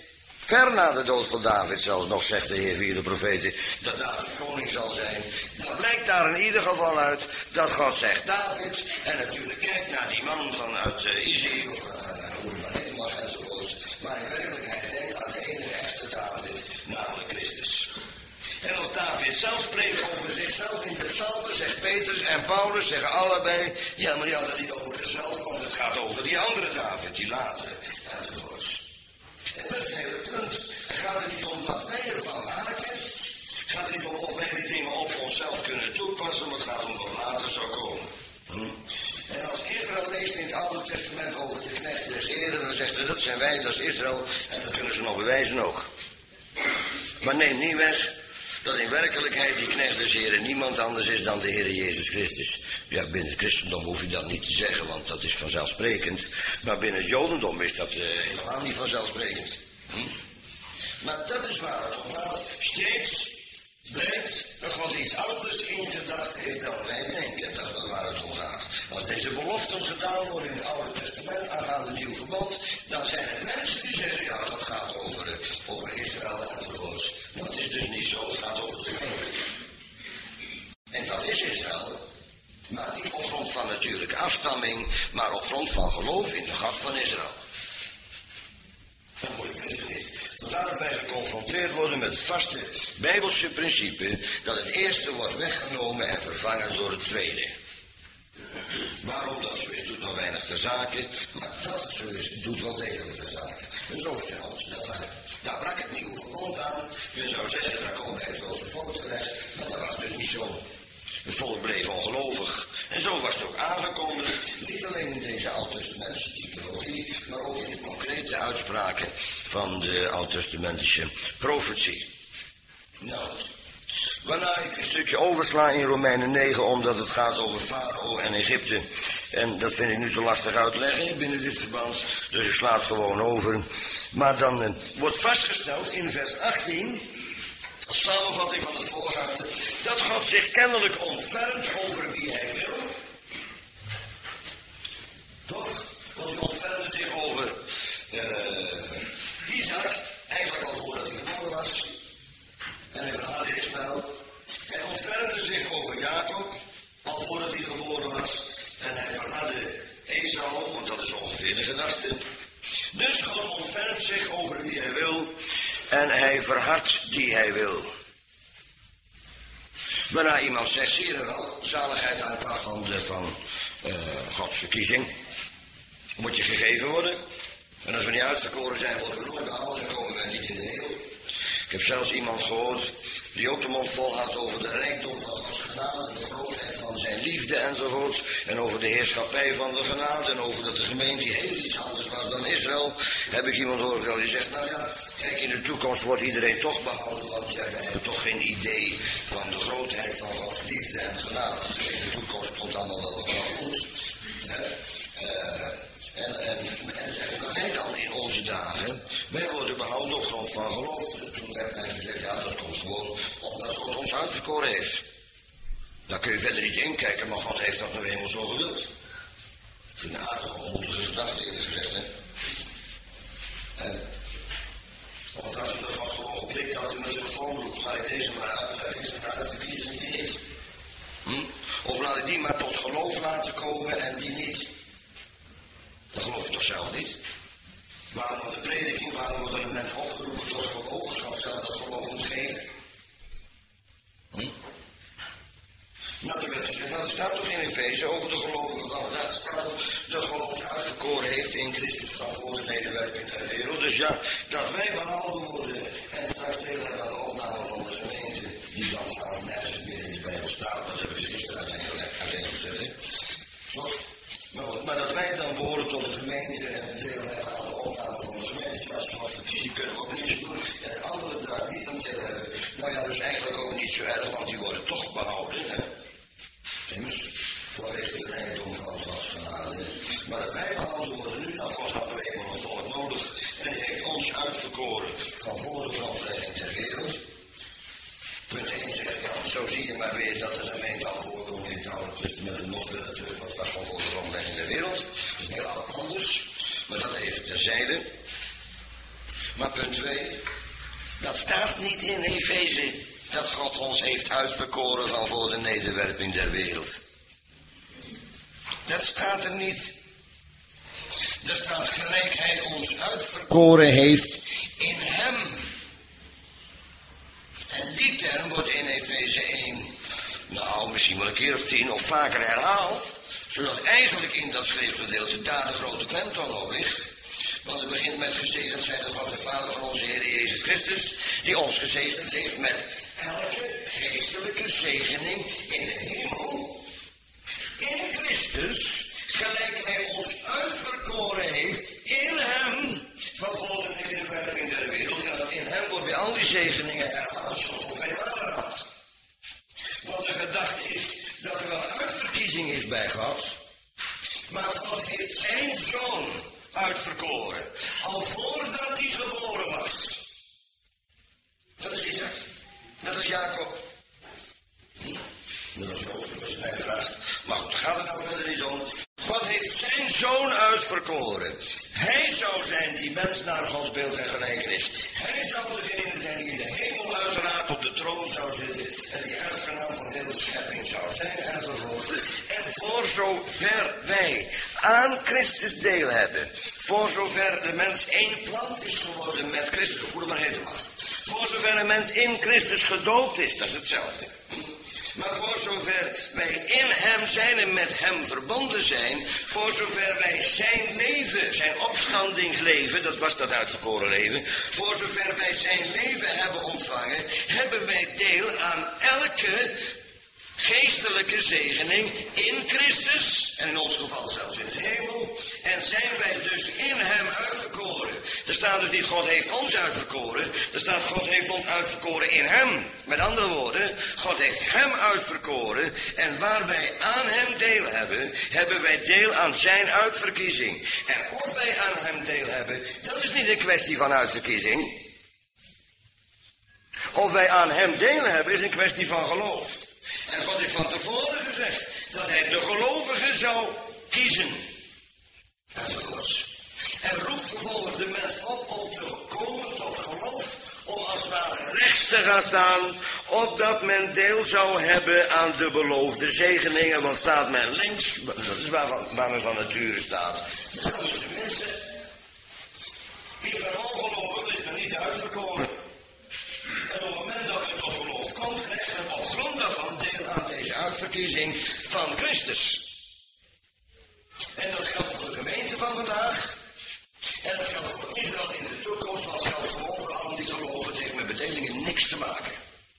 Ver na de dood van David zelfs nog, zegt de Heer via de profeten, dat David koning zal zijn. Dan blijkt daar in ieder geval uit dat God zegt David. En natuurlijk kijkt naar die man vanuit uh, Isaïe of uh, hoe het maar heet mag enzovoorts. Maar in werkelijkheid denkt aan de enige echte David, namelijk Christus. En als David zelf spreekt over zichzelf in de psalmen, zegt Petrus en Paulus, zeggen allebei, ja, maar die had het niet over zichzelf, want het gaat over die andere David, die latere, enzovoorts. En dat is het hele punt. Het gaat er niet om wat wij ervan maken. Het gaat er niet om of wij die dingen op onszelf kunnen toepassen, maar het gaat om wat later zou komen. Hm? En als Israël leest in het Oude Testament over de knecht des Heren, dan zegt hij, dat zijn wij, dat is Israël, en dat kunnen ze nog bewijzen ook. Maar neem niet weg dat in werkelijkheid die knecht des Heren niemand anders is dan de Heer Jezus Christus. Ja, binnen het christendom hoef je dat niet te zeggen, want dat is vanzelfsprekend. Maar binnen het jodendom is dat uh, helemaal niet vanzelfsprekend. Hm? Maar dat is waar het om gaat. Steeds blijkt dat God iets anders in gedacht heeft dan wij denken. Dat is wel waar het om gaat. Als deze beloften gedaan worden in het Oude Testament aangaande het Nieuw Verbond, dan zijn er mensen die zeggen, ja, dat gaat over, uh, over Israël enzovoorts. Maar het is dus niet zo, het gaat over de gemeente. En dat is Israël. Maar niet op grond van natuurlijke afstamming, maar op grond van geloof in de God van Israël. Dat moeilijk is het niet. Vandaar dat wij geconfronteerd worden met het vaste Bijbelse principe dat het eerste wordt weggenomen en vervangen door het tweede. Waarom dat zo is, doet nog weinig ter zake, maar dat het zo is, doet wel degelijk ter zake. En zo is het in onze dagen. Daar brak het Nieuwe Verbond aan. Je zou zeggen, daar komen wij het Joodse volk terecht, maar dat was dus niet zo. Het volk bleef ongelovig. En zo was het ook aangekomen, niet alleen in deze Oud-testamentische typologie, maar ook in de concrete uitspraken van de Oud-testamentische profetie. Nou, waarna ik een stukje oversla in Romeinen negen, omdat het gaat over Farao en Egypte. En dat vind ik nu te lastig uitleggen binnen dit verband, dus ik sla het gewoon over. Maar dan uh, wordt vastgesteld in vers achttien... als samenvatting van het voorgaande, dat God zich kennelijk ontfermt over wie hij wil. Toch? Want hij ontfermde zich over uh, Isaac, eigenlijk al voordat hij geboren was. En hij verhaalde Ismaël. Hij ontfermde zich over Jacob, al voordat hij geboren was. En hij verhaalde Esau, want dat is ongeveer de gedachte. Dus God ontfermt zich over wie hij wil. En hij verhardt die hij wil. Waarna iemand zegt, zie je wel, zaligheid hangt af van, de, van uh, Gods verkiezing. Moet je gegeven worden. En als we niet uitverkoren zijn, worden we nooit behouden, dan komen we niet in de hemel. Ik heb zelfs iemand gehoord die ook de mond vol had over de rijkdom van Gods genade en de grootheid van zijn liefde enzovoort. En over de heerschappij van de genade en over dat de gemeente heel iets anders was dan Israël. Heb ik iemand horen die zegt, nou ja, kijk, in de toekomst wordt iedereen toch behouden, want ja, wij hebben toch geen idee van de grootheid van Gods liefde en genade. Dus in de toekomst komt allemaal wel vanaf goed. Ja, uh, En, en, en zeggen wij dan in onze dagen, wij worden behouden op grond van geloof. Toen werd mij gezegd, ja, dat komt gewoon omdat God ons uitverkoren heeft. Daar kun je verder niet in kijken, maar God heeft dat nou eenmaal zo gewild. Ik vind het een aardige, onmondige gedachte eerder gezegd, hè. En, of als je dat God gewoon geprikt had in mijn telefoon roept, laat ik deze maar uit, deze maar uit verkiezen en die niet. Hm? Of laat ik die maar tot geloof laten komen en die niet. Dat geloof je toch zelf niet? Waarom wordt de prediking, waarom wordt er een mens opgeroepen tot geloof, als God zelf dat geloof moet geven? Hm? Nou, er werd gezegd, nou, er staat toch in Efeze over de gelovigen van vandaag, er staat dat God ons uitverkoren heeft in Christus van voor de nederwerping der wereld. Dus ja, dat wij behouden worden en straks deel hebben aan de opname van de gemeente, die dan trouwens nergens meer in de Bijbel staat, dat heb ik gisteren uiteindelijk uitgezet, hè? Toch? Maar, goed, maar dat wij dan behoren tot de gemeente en deel hebben aan de opname van de gemeente. Als we wat verkiezen kunnen we ook niets doen. En anderen daar niet aan deel hebben. Nou ja, dus eigenlijk ook niet zo erg, want die worden toch behouden. Hè? Immers, vanwege de rijkdom van Gods genade. Maar dat wij behouden worden nu, nou God had nou eenmaal een volk nodig. En hij heeft ons uitverkoren van voor de grondlegging der wereld. Punt één zegt, ja, zo zie je maar weer dat de gemeente al voorkomt in het Oude Testament en nog verder terug, wat was van voor de grondlegging der wereld. Dat is heel anders, maar dat even terzijde. Maar punt twee, dat staat niet in Efeze, dat God ons heeft uitverkoren van voor de nederwerping der wereld. Dat staat er niet. Er staat gelijk hij ons uitverkoren heeft in hem. En die term wordt in Efeze één, nou misschien wel een keer of tien of vaker herhaald, zodat eigenlijk in dat schriftgedeelte daar de grote klemtoon op ligt. Want het begint met gezegend zijn de God de Vader van onze Heer Jezus Christus, die ons gezegend heeft met elke geestelijke zegening in de hemel. In Christus, gelijk hij ons uitverkoren heeft in hem, van voor de nederwerping der wereld. En in hem wordt bij al die zegeningen herhaald, zoals op een aanraad. Want de gedachte is dat er wel uitverkiezing is bij God, maar God heeft zijn zoon uitverkoren, al voordat hij geboren was. Dat is Isaac, dat is Jacob. Hm? Dat was Jozef, als je mij vraagt. Maar goed, daar gaat het nou verder niet om. God heeft zijn zoon uitverkoren. Hij zou zijn die mens naar Gods beeld en gelijkenis. Hij zou degene zijn die in de hemel uiteraard op de troon zou zitten. En die erfgenaam van heel de schepping zou zijn enzovoort. En voor zover wij aan Christus deel hebben. Voor zover de mens één plant is geworden met Christus. Of hoe het maar heten mag. Voor zover een mens in Christus gedoopt is. Dat is hetzelfde. Maar voor zover wij in hem zijn en met hem verbonden zijn, voor zover wij zijn leven, zijn opstandingsleven, dat was dat uitverkoren leven, voor zover wij zijn leven hebben ontvangen, hebben wij deel aan elke geestelijke zegening in Christus, en in ons geval zelfs in de hemel, en zijn wij dus in hem uitverkoren. Er staat dus niet God heeft ons uitverkoren, er staat God heeft ons uitverkoren in hem. Met andere woorden, God heeft hem uitverkoren, en waar wij aan hem deel hebben, hebben wij deel aan zijn uitverkiezing. En of wij aan hem deel hebben, dat is niet een kwestie van uitverkiezing. Of wij aan hem deel hebben, is een kwestie van geloof. En God heeft van tevoren gezegd dat hij de gelovigen zou kiezen. Enzovoorts. En roept vervolgens de mens op om te komen tot geloof, om als het ware rechts te gaan staan, opdat men deel zou hebben aan de beloofde zegeningen. Want staat men links, dat is waar, waar men van nature staat, dan zouden ze missen. Is men ongelovig, is men niet uitverkoren. En op het moment dat men tot geloof komt, krijgt men op grond daarvan deel aan deze uitverkiezing van Christus. En dat geldt voor de gemeente van vandaag. En dat geldt voor Israël in de toekomst, want het geldt voor overal die geloven. Het heeft met bedelingen niks te maken.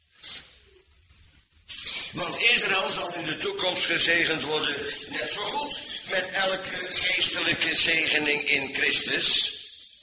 Want Israël zal in de toekomst gezegend worden, net zo goed, met elke geestelijke zegening in Christus.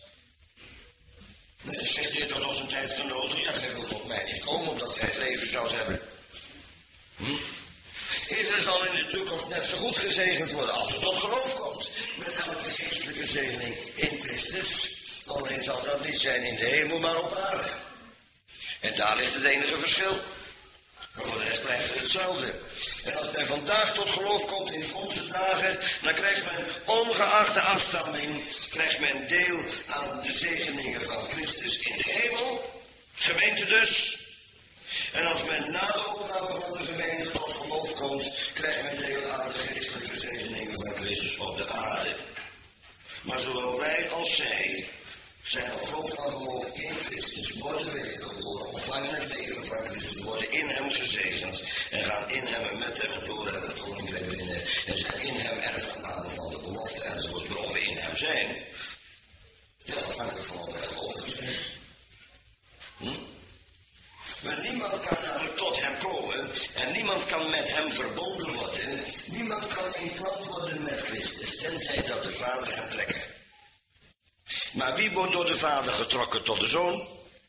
Nee, zegt de Heer tot ons een tijd genoten, ja, gij wilt tot mij niet komen, omdat gij het leven zoudt hebben. Hm? Israël zal in de toekomst net zo goed gezegend worden als het tot geloof komt. Met elke geestelijke zegening in Christus. Alleen zal dat niet zijn in de hemel, maar op aarde. En daar ligt het enige verschil. Maar voor de rest blijft het hetzelfde. En als men vandaag tot geloof komt in onze dagen, dan krijgt men, ongeacht de afstamming, krijgt men deel aan de zegeningen van Christus in de hemel. Gemeente dus. En als men na de opname van de gemeente tot geloof komt, krijgt men deel aan de geestelijke zegeningen van Christus op de aarde. Maar zowel wij als zij zijn op grond van geloof in Christus, worden wedergeboren, ontvangen het leven van Christus, worden in hem gezegend en gaan in hem en met hem en door hem het koninkrijk binnen en zijn in hem erfgenamen van de belofte enzovoort, behalve in hem zijn. Dat is afhankelijk van of wij gelovig zijn. Hm? Maar niemand kan namelijk tot hem komen en niemand kan met hem verbonden worden. Niemand kan in plant worden met Christus, tenzij dat de Vader gaat trekken. Maar wie wordt door de Vader getrokken tot de Zoon?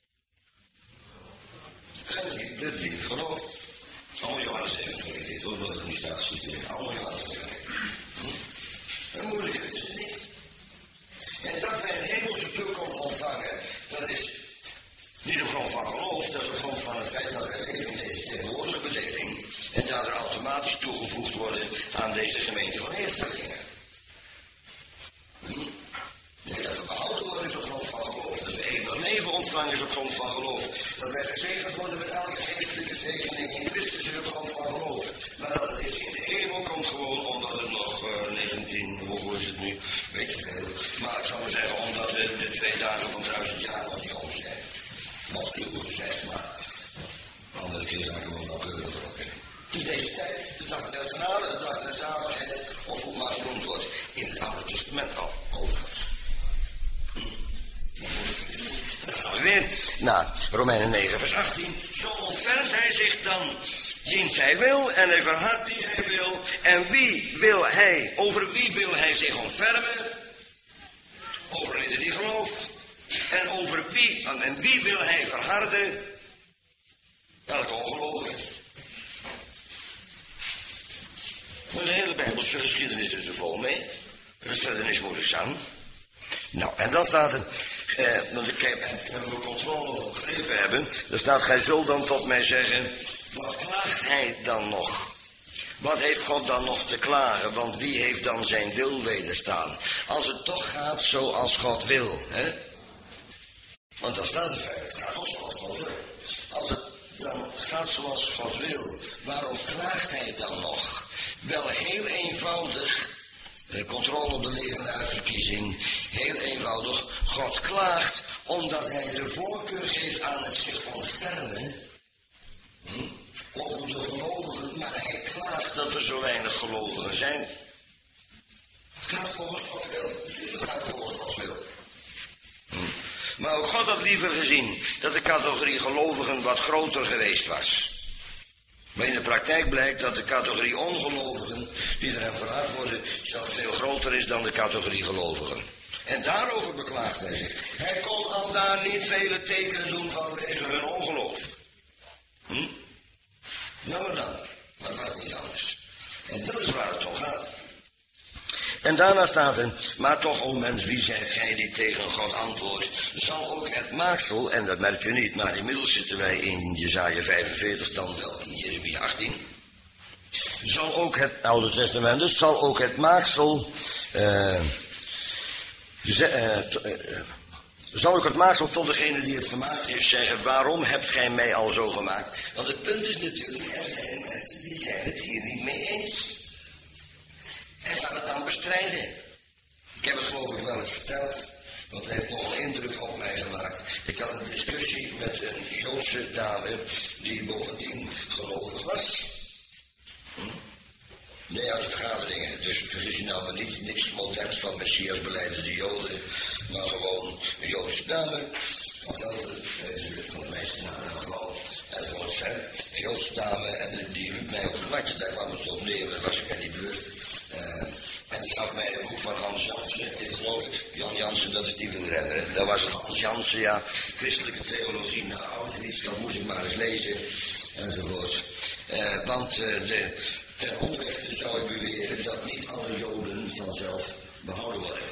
En die, dit wie geloof. Allemaal Johannes even geleerd, hoor, dat het niet staat te citeren. Allemaal Johannes geleerd. Hm? En moeilijker is het niet. En dat wij een hemelse toekomst ontvangen, dat is niet op grond van geloof, dat is op grond van het feit dat wij leven in deze tegenwoordige bedeling en daardoor automatisch toegevoegd worden aan deze gemeente van eerstelingen. Hm? Nee, dat we behouden worden is op grond van geloof, dat we eeuwig ontvangen is op grond van geloof. Dat wij gezegend worden met elke geestelijke zegening in Christus is op grond van geloof. Maar dat het is in de hemel komt gewoon omdat er nog uh, negentien, hoeveel is het nu? Weet je veel. Maar ik zou maar zeggen, omdat de, de twee dagen van duizend jaar nog niet om zijn. Wat nieuw gezegd, maar een andere keer zou ik er wel nauwkeurig op in. Dus deze tijd, de dag der genade, de dag der zaligheid, of hoe het maar genoemd wordt, in het Oude Testament al overigens. Hm. Dan gaan we weer naar Romeinen negen vers achttien. Zo ontfermt hij zich dan dient hij wil en hij verhardt die hij wil. En wie wil hij, over wie wil hij zich ontfermen? Over een ieder die gelooft. En over wie, en wie wil hij verharden? Welke ongelovigen? Maar de hele Bijbelse geschiedenis is er vol mee. Er is verder niks moeilijks aan. Nou, en dan staat er, eh, want ik heb, hebben we controle over begrepen hebben. Er staat, gij zult dan tot mij zeggen, wat klaagt hij dan nog? Wat heeft God dan nog te klagen? Want wie heeft dan zijn wil wederstaan? Als het toch gaat zoals God wil, hè? Want dan staat er verder, het gaat toch zoals God wil. Als het dan gaat zoals God wil, waarom klaagt hij dan nog? Wel heel eenvoudig, de controle op de leven- en uitverkiezing, heel eenvoudig, God klaagt omdat hij de voorkeur geeft aan het zich ontfermen hm, over de gelovigen, maar hij klaagt dat er zo weinig gelovigen zijn. Gaat volgens God wil, natuurlijk gaat volgens God wil. Hm. Maar ook God had liever gezien dat de categorie gelovigen wat groter geweest was. Maar in de praktijk blijkt dat de categorie ongelovigen, die er hem verhaald worden, zelfs veel groter is dan de categorie gelovigen. En daarover beklaagt hij zich. Hij kon al daar niet vele tekenen doen vanwege hun ongeloof. Hm? Jammer dan, maar het was niet anders. En dat is waar het om gaat. En daarna staat er, maar toch, o mens, wie zijt gij die tegen God antwoordt, zal ook het maaksel, en dat merkt u niet, maar inmiddels zitten wij in Jesaja vijfenveertig, dan wel in Jeremia achttien, zal ook het Oude Testament, dus zal ook het maaksel, uh, ze, uh, uh, zal ook het maaksel tot degene die het gemaakt heeft zeggen, waarom hebt gij mij al zo gemaakt? Want het punt is natuurlijk, er zijn mensen die zijn het hier niet mee eens. En gaan het dan bestrijden. Ik heb het geloof ik wel eens verteld, want het heeft nogal indruk op mij gemaakt. Ik had een discussie met een Joodse dame die bovendien gelovig was. Hm? Nee, uit de vergaderingen. Dus vergis je nou maar niet, niks moderns van Messias belijdende Joden, maar gewoon een Joodse dame. Van Gelder, van de meeste naam in ieder geval. En voor het zijn, een Joodse dame, en die riep mij op het matje, daar kwam het op neer, dat was ik er niet bewust. Uh, en die gaf mij een boek van Hans Jansen, dit geloof ik, Jan Jansen, dat is die wielrenner. Dat was het Hans Jansen, ja, christelijke theologie, nou, dat moest ik maar eens lezen, enzovoorts. Uh, want uh, de, ten onrechte zou ik beweren dat niet alle Joden vanzelf behouden worden.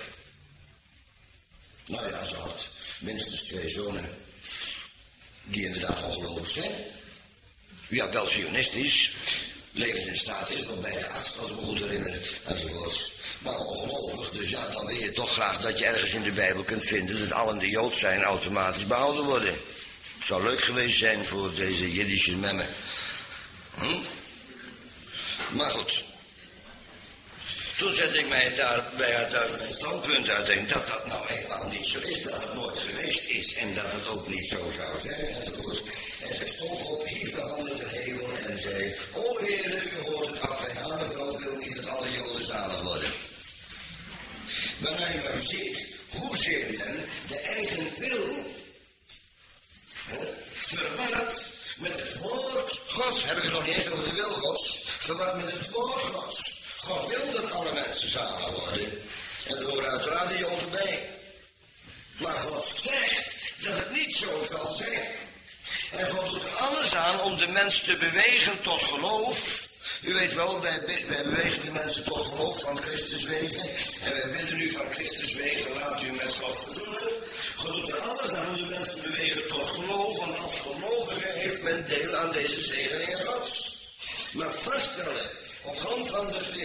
Nou ja, ze had minstens twee zonen die inderdaad ongelovig zijn. Ja, wel zionistisch. Levend in staat is dat bij de arts, als ik me goed herinner, enzovoorts. Maar ongelovig, dus ja, dan wil je toch graag dat je ergens in de Bijbel kunt vinden dat allen die Jood zijn automatisch behouden worden. Het zou leuk geweest zijn voor deze Jiddische memmen. Hm? Maar goed. Toen zette ik mij daar bij haar thuis mijn standpunt uit en dat dat nou helemaal niet zo is, dat het nooit geweest is en dat het ook niet zo zou zijn enzovoort. En zij stond op, hief de handen ter hemel en zei, o Heere, u hoort het af, wij Haneveld wil niet dat alle Joden zalig worden. Waarna je maar ziet hoezeer men de eigen wil he, verward met het woord Gods, heb ik het nog niet eens over de wil Gods, verward met het woord Gods. God wil dat alle mensen zalig worden. En er horen uiteraard de Joden bij. Maar God zegt dat het niet zo zal zijn. En God doet er alles aan om de mens te bewegen tot geloof. U weet wel, wij, wij bewegen de mensen tot geloof van Christus wegen. En wij bidden nu van Christus wegen, laat u met God verzoenen. God doet er alles aan om de mens te bewegen tot geloof. Want als gelovige heeft men deel aan deze zegeningen Gods. Maar vaststellen, op grond van de schrift,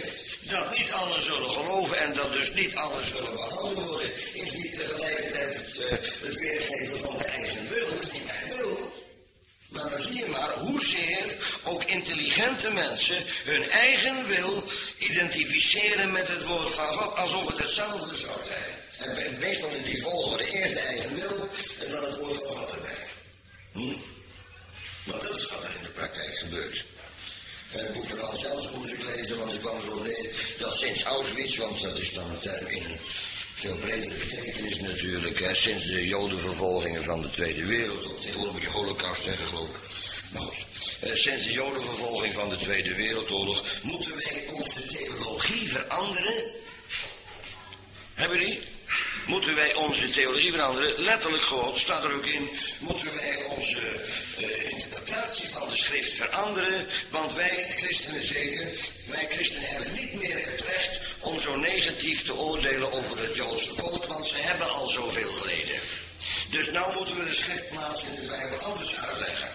Dat niet allen zullen geloven en dat dus niet allen zullen behouden worden, is niet tegelijkertijd het, uh, het weergeven van de eigen wil. Dat is niet mijn wil. Maar dan zie je maar hoezeer ook intelligente mensen hun eigen wil identificeren met het woord van God, alsof het hetzelfde zou zijn. En meestal in die volgorde, eerst de eigen wil en dan het woord van God erbij. Hm? Maar dat is wat er in de praktijk gebeurt. En het boek van Hans Jansen moest ik lezen, want ik kwam erop neer dat sinds Auschwitz, want dat is dan een term in een veel bredere betekenis natuurlijk, hè, sinds de jodenvervolgingen van de Tweede Wereldoorlog, tegenwoordig moet je holocaust zeggen geloof ik, maar goed, eh, sinds de jodenvervolging van de Tweede Wereldoorlog moeten wij onze theologie veranderen. Hebben jullie? Moeten wij onze theologie veranderen? Letterlijk gewoon, staat er ook in, moeten wij onze uh, interpretatie van de schrift veranderen, want wij christenen zeker, wij christenen hebben niet meer het recht om zo negatief te oordelen over het Joodse volk, want ze hebben al zoveel geleden. Dus nou moeten we de schriftplaats in de Bijbel anders uitleggen.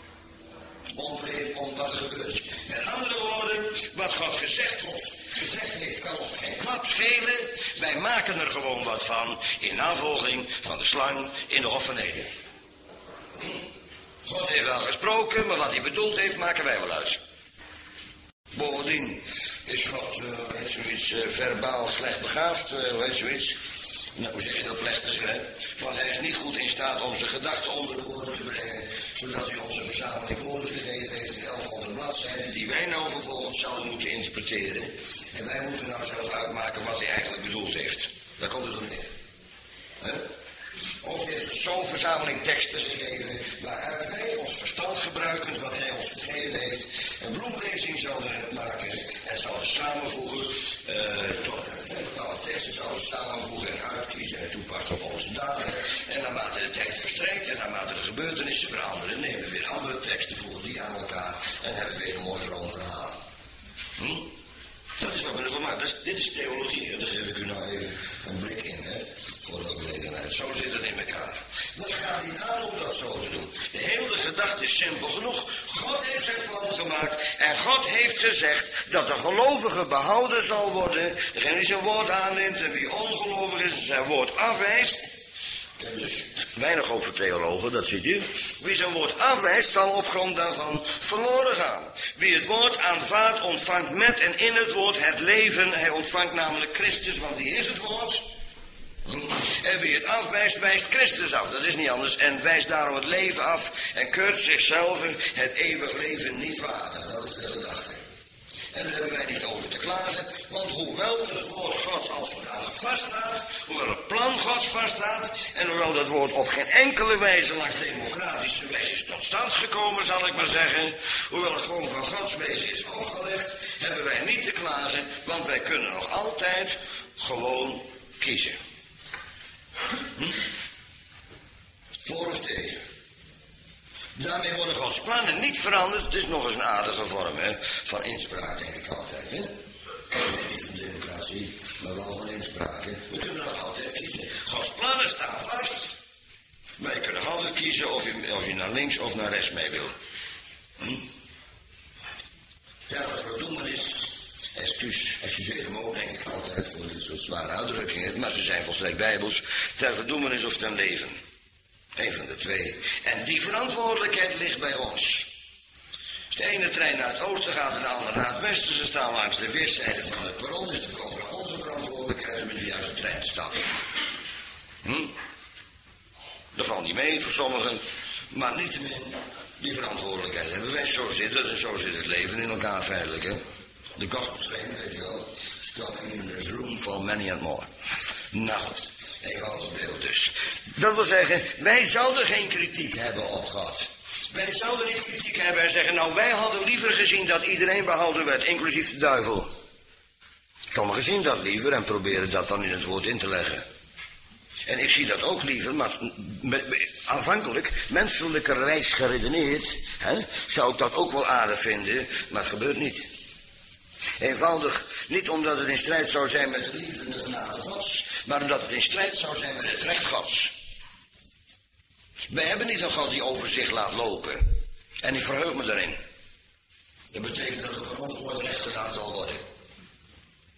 Om, om wat er gebeurt. Met andere woorden, wat God gezegd, ons, gezegd heeft, kan ons geen klap schelen. Wij maken er gewoon wat van in navolging van de slang in de Hof van Eden. Hm? God heeft wel gesproken, maar wat hij bedoeld heeft, maken wij wel uit. Bovendien is God, uh, heet zoiets, uh, verbaal slecht begaafd, uh, hoe heet zoiets. Nou, hoe zeg je dat plechtig, hè? Want hij is niet goed in staat om zijn gedachten onder de woorden te brengen, zodat hij onze verzameling woorden gegeven heeft in elfhonderd bladzijden, die wij nou vervolgens zouden moeten interpreteren. En wij moeten nou zelf uitmaken wat hij eigenlijk bedoeld heeft. Daar komt het op neer. Hè? Of hij heeft zo'n verzameling teksten gegeven, waaruit wij ons verstand gebruikend, wat hij ons gegeven heeft, een bloemlezing zouden maken en zouden samenvoegen, uh, tot uh, bepaalde teksten zouden samenvoegen en uitkiezen en toepassen op onze dagen. En naarmate de tijd verstrijkt en naarmate de gebeurtenissen veranderen, nemen we weer andere teksten, voegen die aan elkaar en hebben we weer een mooi vroom verhaal. Hm? Dat is wat we ervan maken. Dit is theologie, hè? Daar geef ik u nou even een blik in, hè? Voor de gelegenheid. Zo zit het in elkaar. Maar het gaat niet aan om dat zo te doen. De hele gedachte is simpel genoeg. God heeft zijn plan gemaakt en God heeft gezegd dat de gelovige behouden zal worden. Degene die zijn woord aanneemt en wie ongelovig is en zijn woord afwijst. Ik heb dus weinig over theologen, dat ziet u. Wie zijn woord afwijst, zal op grond daarvan verloren gaan. Wie het woord aanvaardt, ontvangt met en in het woord het leven. Hij ontvangt namelijk Christus, want die is het woord. En wie het afwijst, wijst Christus af. Dat is niet anders. En wijst daarom het leven af en keurt zichzelf het eeuwig leven niet waardig. Dat is de gedachte. En daar hebben wij niet over te klagen, want hoewel het woord Gods als zodanig vaststaat, hoewel het plan Gods vaststaat, en hoewel dat woord op geen enkele wijze langs democratische weg is tot stand gekomen, zal ik maar zeggen, hoewel het gewoon van Gods wegen is opgelegd, hebben wij niet te klagen, want wij kunnen nog altijd gewoon kiezen. Hm? Voor of tegen. Daarmee worden Gods plannen niet veranderd. Het is nog eens een aardige vorm, hè, van inspraak, denk ik altijd. Hè? Niet van democratie, maar wel van inspraak. Hè? We kunnen nog altijd kiezen. Gods plannen staan vast. Wij kunnen altijd kiezen of je, of je naar links of naar rechts mee wil. Hm? Ter verdoemenis, excuus, excuseer me ook, denk ik altijd, voor dit soort zware uitdrukkingen, maar ze zijn volstrekt bijbels. Ter verdoemenis of ten leven. Eén van de twee. En die verantwoordelijkheid ligt bij ons. Als de ene trein naar het oosten gaat en de andere naar het westen, ze staan langs de weerszijde van het perron, is het voor onze verantwoordelijkheid om in de juiste trein te stappen. Hm? Dat valt niet mee voor sommigen, maar niettemin, die verantwoordelijkheid hebben wij. Zo zit het en zo zit het leven in elkaar feitelijk, hè. De gospel train, weet je wel, is coming in there's room for many and more. Nou goed. Eenvoudig beeld dus. Dat wil zeggen, wij zouden geen kritiek hebben op God. Wij zouden niet kritiek hebben en zeggen, nou wij hadden liever gezien dat iedereen behouden werd, inclusief de duivel. Sommigen zien dat liever en proberen dat dan in het woord in te leggen. En ik zie dat ook liever, maar met, met, aanvankelijk, menselijkerwijs geredeneerd, hè, zou ik dat ook wel aardig vinden, maar het gebeurt niet. Eenvoudig, niet omdat het in strijd zou zijn met de liefde en de genade Gods, maar omdat het in strijd zou zijn met het recht Gods. Wij hebben niet een God die over zich laat lopen. En ik verheug me daarin. Dat betekent dat ook een ongehoord recht gedaan zal worden.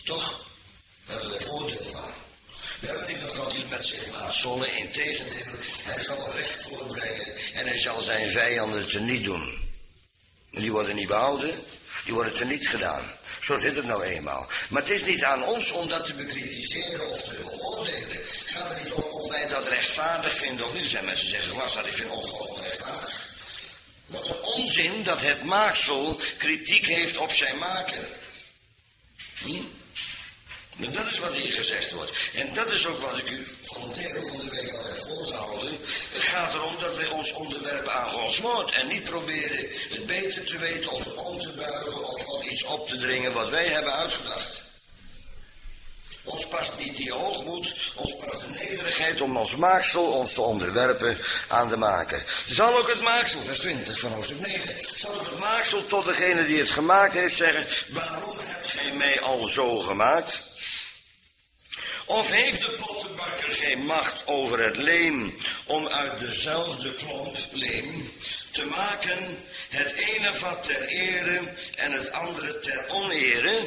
Toch? Daar hebben we voordeel van. We hebben niet nog wat hij met zich laat zollen. Integendeel, hij zal recht voorbrengen en hij zal zijn vijanden teniet doen. En die worden niet behouden, die worden teniet gedaan. Zo zit het nou eenmaal. Maar het is niet aan ons om dat te bekritiseren of te beoordelen. Het gaat er niet om of wij dat rechtvaardig vinden of niet. Er zijn mensen die zeggen, was dat, ik vind ons wel onrechtvaardig. Wat een onzin dat het maaksel kritiek heeft op zijn maker. Hm? Maar dat is wat hier gezegd wordt. En dat is ook wat ik u van een deel van de week al heb voorgehouden. Het gaat erom dat wij ons onderwerpen aan Gods woord. En niet proberen het beter te weten of het om te buigen of God iets op te dringen wat wij hebben uitgedacht. Ons past niet die hoogmoed, ons past de nederigheid om ons maaksel ons te onderwerpen aan de maker. Zal ook het maaksel, vers twintig van hoofdstuk negen, zal ook het maaksel tot degene die het gemaakt heeft zeggen, waarom hebt gij mij al zo gemaakt? Of heeft de pottenbakker geen macht over het leem om uit dezelfde klomp leem te maken het ene vat ter ere en het andere ter onere?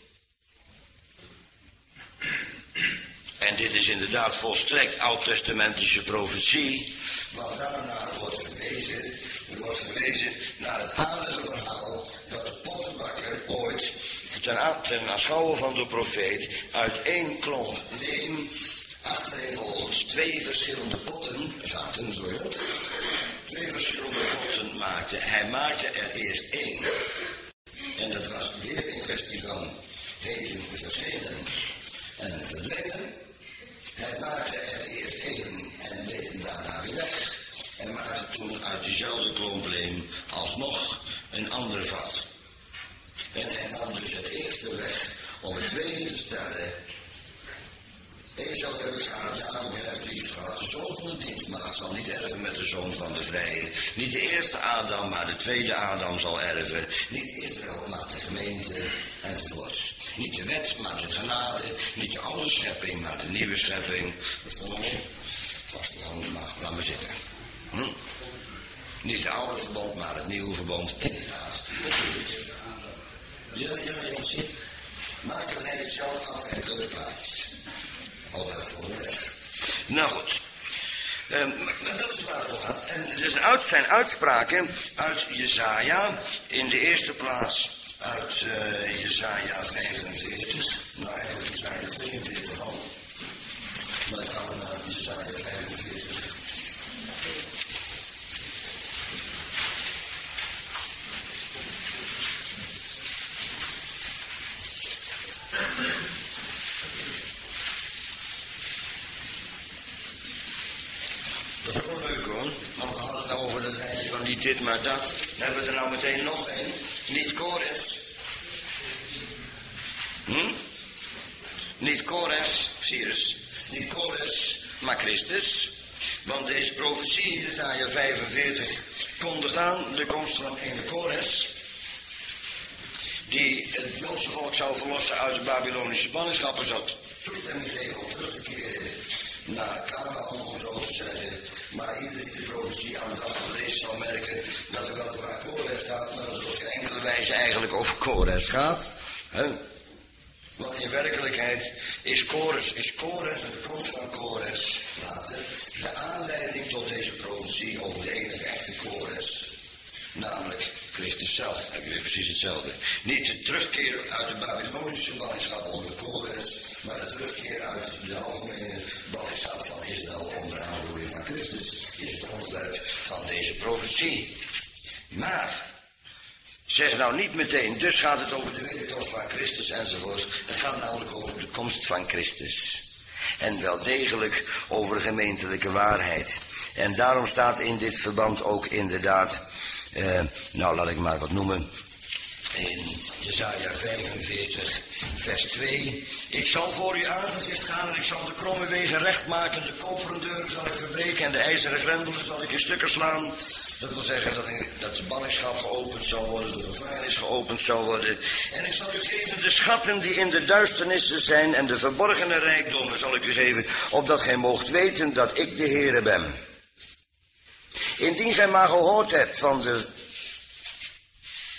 En dit is inderdaad volstrekt oud-testamentische profetie, want daarna wordt verwezen, er wordt verwezen naar het aardige verhaal dat de pottenbakker ooit ten, ten aanschouwen van de profeet uit één klomp leem achtereenvolgens twee verschillende potten, vaten, zo je twee verschillende potten maakte. Hij maakte er eerst één. En dat was weer een kwestie van heden verschenen en verdwenen. Hij maakte er eerst één en deed hem daarna weer weg. En maakte toen uit diezelfde klomp leem alsnog een ander vat. En hij nam dus het eerste weg om het tweede te stellen. Esau heb ik gehad, Jacob heb ik lief gehad. De zoon van de dienstmaagd zal niet erven met de zoon van de vrije. Niet de eerste Adam, maar de tweede Adam zal erven. Niet Israël, maar de gemeente enzovoorts. Niet de wet, maar de genade. Niet de oude schepping, maar de nieuwe schepping. Dat stond nog in. Vaste handen, maar laat maar zitten. Hm? Niet het oude verbond, maar het nieuwe verbond. Inderdaad. Ja, ja, ja, zie. Maak het hij zelf af en kleurplaatjes. Al dat voor de weg. Nou goed. Um, maar dat is waar het toch gaat. En er uit, zijn uitspraken uit Jesaja. In de eerste plaats uit uh, Jesaja vijfenveertig. Nou, eigenlijk Jesaja tweeënveertig al. Maar dan gaan we naar Jesaja vijfenveertig. Dat is ook wel leuk hoor, want we hadden het nou over dat rijtje van niet dit maar dat. Dan hebben we er nou meteen nog een. Niet Kores. Hm? Niet Kores, Cyrus. Niet Kores, maar Christus. Want deze profetie, Jesaja vijfenveertig, kondigt aan de komst van een Kores. Die het Joodse volk zou verlossen uit de Babylonische ballingschap en zou toestemming geven om terug te keren naar Canaan, om zo te zeggen. Maar iedereen die de profetie aan de dag van leest zal merken dat er wel vaak Kores staat, maar dat het op geen enkele wijze eigenlijk over Kores gaat. He? Want in werkelijkheid is Kores, is Kores en de komst van Kores later de aanleiding tot deze profetie over de enige echte Kores. Namelijk Christus zelf, heb je weer precies hetzelfde. Niet de terugkeer uit de Babylonische ballingschap onder Kores, maar de terugkeer uit de algemene ballingschap van Israël onder aanvoering van Christus is het onderwerp van deze profetie. Maar, zeg nou niet meteen, dus gaat het over de wederkomst van Christus enzovoort. Het gaat namelijk over de komst van Christus. En wel degelijk over gemeentelijke waarheid. En daarom staat in dit verband ook inderdaad, uh, nou laat ik maar wat noemen, in Jesaja vijfenveertig, vers twee. Ik zal voor uw aangezicht gaan en ik zal de kromme wegen recht maken. De koperen deuren zal ik verbreken en de ijzeren grendelen zal ik in stukken slaan. Dat wil zeggen dat, in, dat de ballingschap geopend zal worden, de gevangenis geopend zal worden. En ik zal u geven de schatten die in de duisternissen zijn en de verborgene rijkdommen zal ik u geven, opdat gij moogt weten dat ik de Heere ben. Indien gij maar gehoord hebt van de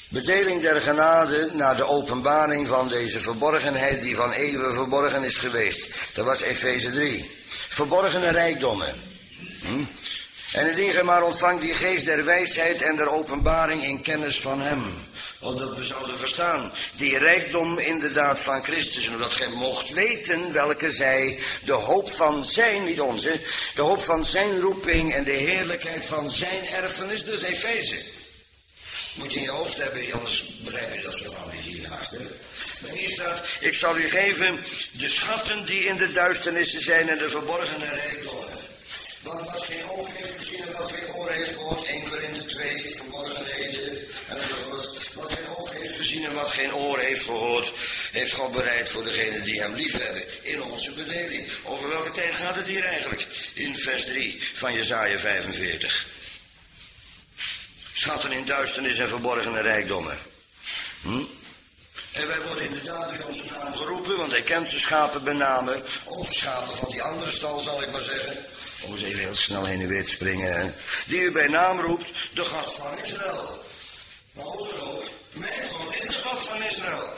Bedeling der genade naar de openbaring van deze verborgenheid die van eeuwen verborgen is geweest. Dat was Efeze drie. Verborgene rijkdommen. Hm? En indien gij maar ontvangt die geest der wijsheid en der openbaring in kennis van hem. Opdat we zouden verstaan, die rijkdom inderdaad van Christus. En omdat gij mocht weten welke zij de hoop van zijn, niet onze, de hoop van zijn roeping en de heerlijkheid van zijn erfenis, dus Efeze. Moet je in je hoofd hebben, anders begrijp je dat zo gauw niet hierachter. Maar hier staat, ik zal u geven de schatten die in de duisternissen zijn en de verborgene rijkdommen. Want wat geen oog heeft gezien en wat geen oor heeft gehoord, één Korinthe twee, verborgenheden enzovoort. Wat geen oog heeft gezien en wat geen oor heeft gehoord, heeft God bereid voor degenen die hem liefhebben in onze bedeling. Over welke tijd gaat het hier eigenlijk? In vers drie van Jesaja vijfenveertig. Schatten in duisternis en verborgene rijkdommen. Hm? En wij worden inderdaad in onze naam geroepen, want hij kent de schapen bij name. Ook de schapen van die andere stal, zal ik maar zeggen. Om eens even heel snel heen en weer te springen. Hè? Die u bij naam roept, de God van Israël. Maar hoe dan ook, mijn God is de God van Israël.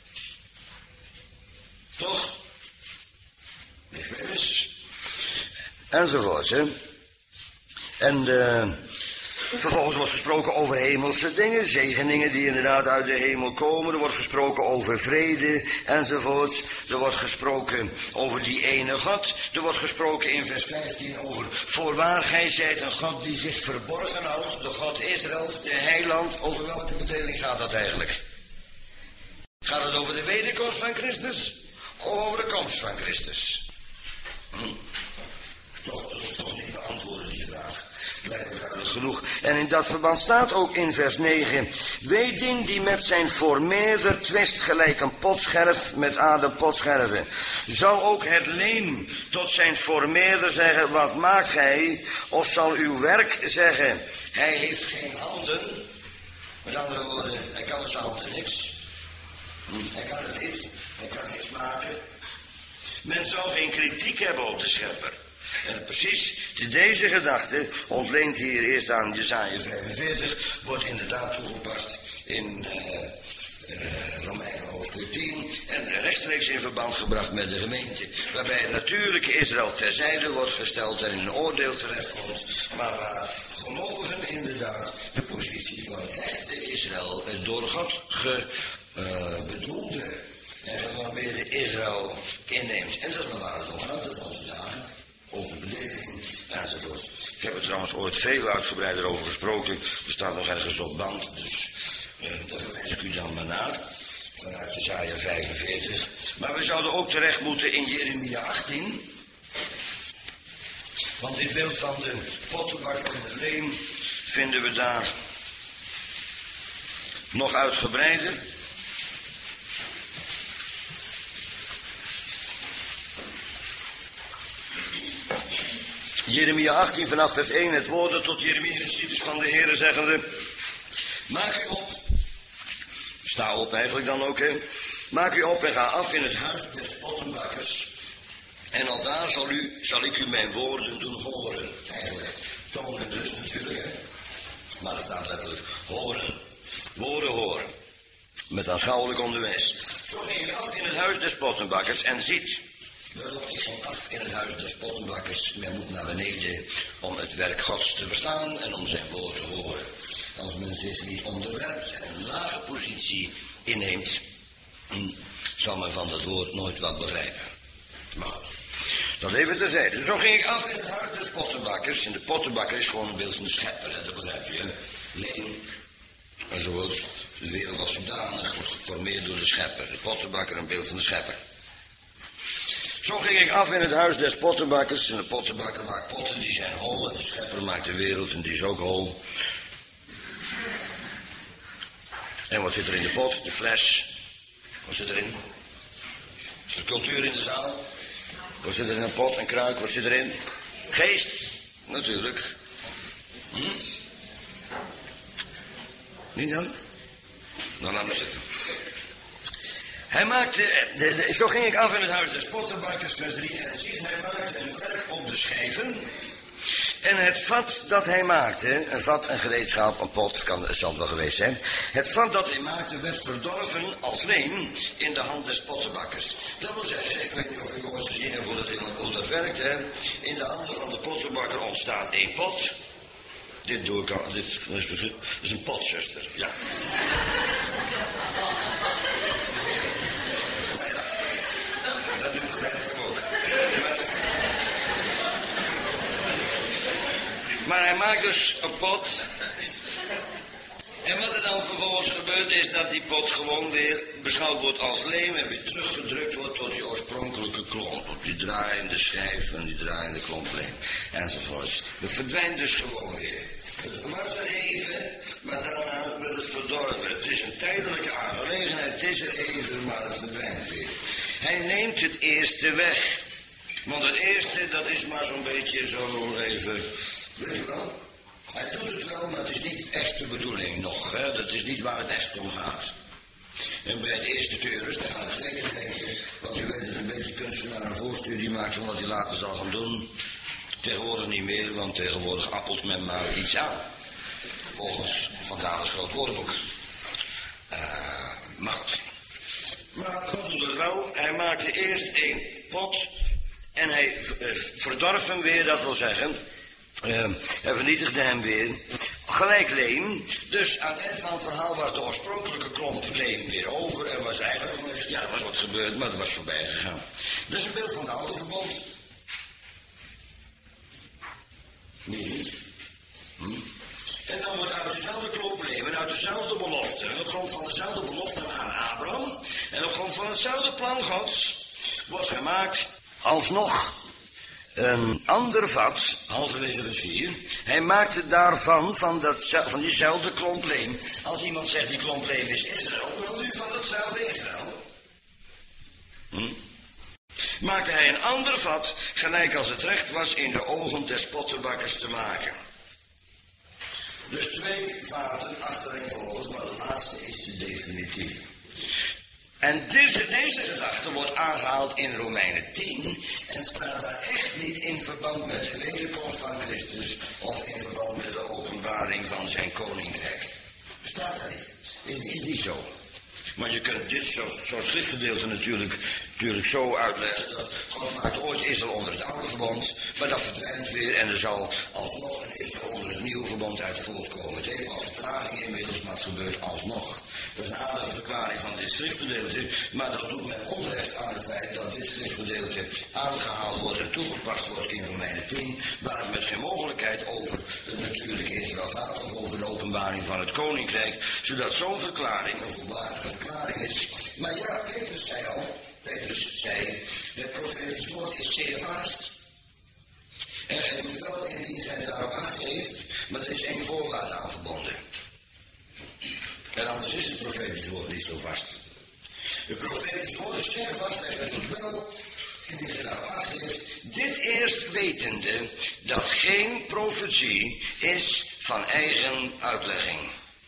Toch? Niks meer mis. Enzovoort, hè. En uh, vervolgens wordt gesproken over hemelse dingen, zegeningen die inderdaad uit de hemel komen. Er wordt gesproken over vrede enzovoort. Er wordt gesproken over die ene God. Er wordt gesproken in vers vijftien over voorwaar gij zijt een God die zich verborgen houdt. De God Israël, de heiland. Over welke bedeling gaat dat eigenlijk? Gaat het over de wederkomst van Christus? Of over de komst van Christus? Hm. Toch, dat is toch niet beantwoorden die vraag. Lijkt me duidelijk genoeg. En in dat verband staat ook in vers negen. Weet ding die met zijn voormeerder twist gelijk een potscherf met adem potscherven. Zal ook het leem tot zijn voormeerder zeggen, wat maakt gij? Of zal uw werk zeggen, hij heeft geen handen? Met andere woorden, hij kan met zijn handen niks. Hij kan het niet. Hij kan niks maken. Men zal geen kritiek hebben op de schepper. En precies deze gedachte, ontleend hier eerst aan Jesaja vijfenveertig, wordt inderdaad toegepast in uh, uh, Romeinen hoofdstuk tien en rechtstreeks in verband gebracht met de gemeente, waarbij het natuurlijke Israël terzijde wordt gesteld en in een oordeel terechtkomt, maar waar gelovigen inderdaad de positie van het echte Israël door God ge, uh, bedoelde en waarmee de Israël inneemt. En dat is maar waar het om gaat, dat is onze dagen. Over beleving enzovoort. Ik heb er trouwens ooit veel uitgebreider over gesproken. Er staat nog ergens op band, dus uh, daar verwijs ik u dan maar naar. Vanuit Jesaja vijfenveertig. Maar we zouden ook terecht moeten in Jeremia achttien. Want dit beeld van de pottenbak en het leem vinden we daar nog uitgebreider. Jeremia achttien vanaf vers één, het woord tot Jeremia geschied is van de Heere zeggende, maak u op, sta op eigenlijk dan ook, hè, maak u op en ga af in het huis des pottenbakkers, en al daar zal, u, zal ik u mijn woorden doen horen, eigenlijk, tonen dus natuurlijk, hè, maar er staat letterlijk horen, woorden horen, met aanschouwelijk onderwijs. Zo ging ik af in het huis des pottenbakkers en ziet, ik ging af in het huis des pottenbakkers. Men moet naar beneden om het werk Gods te verstaan en om zijn woord te horen. Als men zich niet onderwerpt en een lage positie inneemt, zal men van dat woord nooit wat begrijpen. Maar goed, dat even terzijde. Zo ging ik af in het huis des pottenbakkers. En de pottenbakker is gewoon een beeld van de schepper, hè? Dat begrijp je. Leem enzovoort. De wereld als zodanig wordt geformeerd door de schepper. De pottenbakker een beeld van de schepper. Zo ging ik af in het huis des pottenbakkers. En de pottenbakker maakt potten, die zijn hol. En de schepper maakt de wereld en die is ook hol. En wat zit er in de pot? De fles. Wat zit erin? Is er cultuur in de zaal? Wat zit er in een pot, een kruik? Wat zit erin? Geest. Natuurlijk. Hm? Niet dan? Dan laat maar zitten. Hij maakte, de, de, zo ging ik af in het huis des pottenbakkers, vers drie, en ziet, hij maakte een werk op de schijven En het vat dat hij maakte, een vat, een gereedschap, een pot, kan, zal het wel geweest zijn. Het vat dat hij maakte werd verdorven als leem in de hand des pottenbakkers. Dat wil zeggen, ik weet niet of u ooit gezien hebt hoe dat, hoe dat werkt, hè. In de handen van de pottenbakker ontstaat één pot. Dit doe ik al, dit is een potzuster, ja. Dat doe ik ook. Maar hij maakt dus een pot. En wat er dan vervolgens gebeurt is dat die pot gewoon weer beschouwd wordt als leem en weer teruggedrukt wordt tot die oorspronkelijke klomp. Op die draaiende schijf en die draaiende klomp leem enzovoorts. Het verdwijnt dus gewoon weer. Het was er even, maar daarna werd het verdorven. Het is een tijdelijke aangelegenheid, het is er even, maar het verdwijnt weer. Hij neemt het eerste weg. Want het eerste, dat is maar zo'n beetje zo even, weet je wel. Hij doet het wel, maar het is niet echt de bedoeling nog. Hè? Dat is niet waar het echt om gaat. En bij het eerste teurus, daar gaat het zeker denken. Want u weet het, een beetje kunstenaar een voorstudie maakt van wat hij later zal gaan doen. Tegenwoordig niet meer, want tegenwoordig appelt men maar iets aan. Volgens Van Dale's groot woordenboek. Uh, maar goed. Maar God doet het wel. Hij maakte eerst één pot. En hij uh, verdorf hem weer, dat wil zeggen. Uh, hij vernietigde hem weer. Gelijk leem. Dus aan het eind van het verhaal was de oorspronkelijke klomp leem weer over. En was eigenlijk, ja, er was wat gebeurd, maar het was voorbij gegaan. Dat is een beeld van het oude verbond. Niet. Hm? En dan wordt uit dezelfde klomp leem en uit dezelfde belofte. En op grond van dezelfde belofte aan Abraham. En op grond van hetzelfde plan Gods wordt gemaakt alsnog een ander vat, halverwege vers vier. Hij maakte daarvan, van, dat, van diezelfde klomp leem. Als iemand zegt die klomp leem is Israël, wil u van hetzelfde Israël? Hm? Maakte hij een ander vat, gelijk als het recht was in de ogen des pottenbakkers te maken. Dus twee vaten achtereenvolgens, maar de laatste is de definitieve. En deze, deze gedachte wordt aangehaald in Romeinen tien en staat daar echt niet in verband met de wederkomst van Christus of in verband met de openbaring van zijn koninkrijk. Staat daar niet. Is, is niet zo. Maar je kunt dit zo'n zo schriftgedeelte natuurlijk, natuurlijk zo uitleggen dat God maakt ooit Israël onder het oude verbond, maar dat verdwijnt weer en er zal alsnog een Israël onder het nieuwe verbond uit voortkomen. Het heeft wat vertraging inmiddels, maar het gebeurt alsnog. Dat is een aardige verklaring van dit schriftgedeelte, maar dat doet men onrecht aan het feit dat dit schriftgedeelte aangehaald wordt en toegepast wordt in Romeinen tien, waar het met geen mogelijkheid over het natuurlijke Israël gaat of over de openbaring van het koninkrijk, zodat zo'n verklaring een volwaardige verklaring is. Maar ja, Petrus zei al, Petrus zei, het profetisch woord is zeer vast. En gij moet wel indien gij daarop acht geeft, maar er is één voorwaarde aan verbonden. En anders is het profetisch woord niet zo vast. Het profetisch woord is zeer vast en gij moet wel indien gij daarop acht geeft. Dit eerst wetende dat geen profetie is van eigen uitlegging.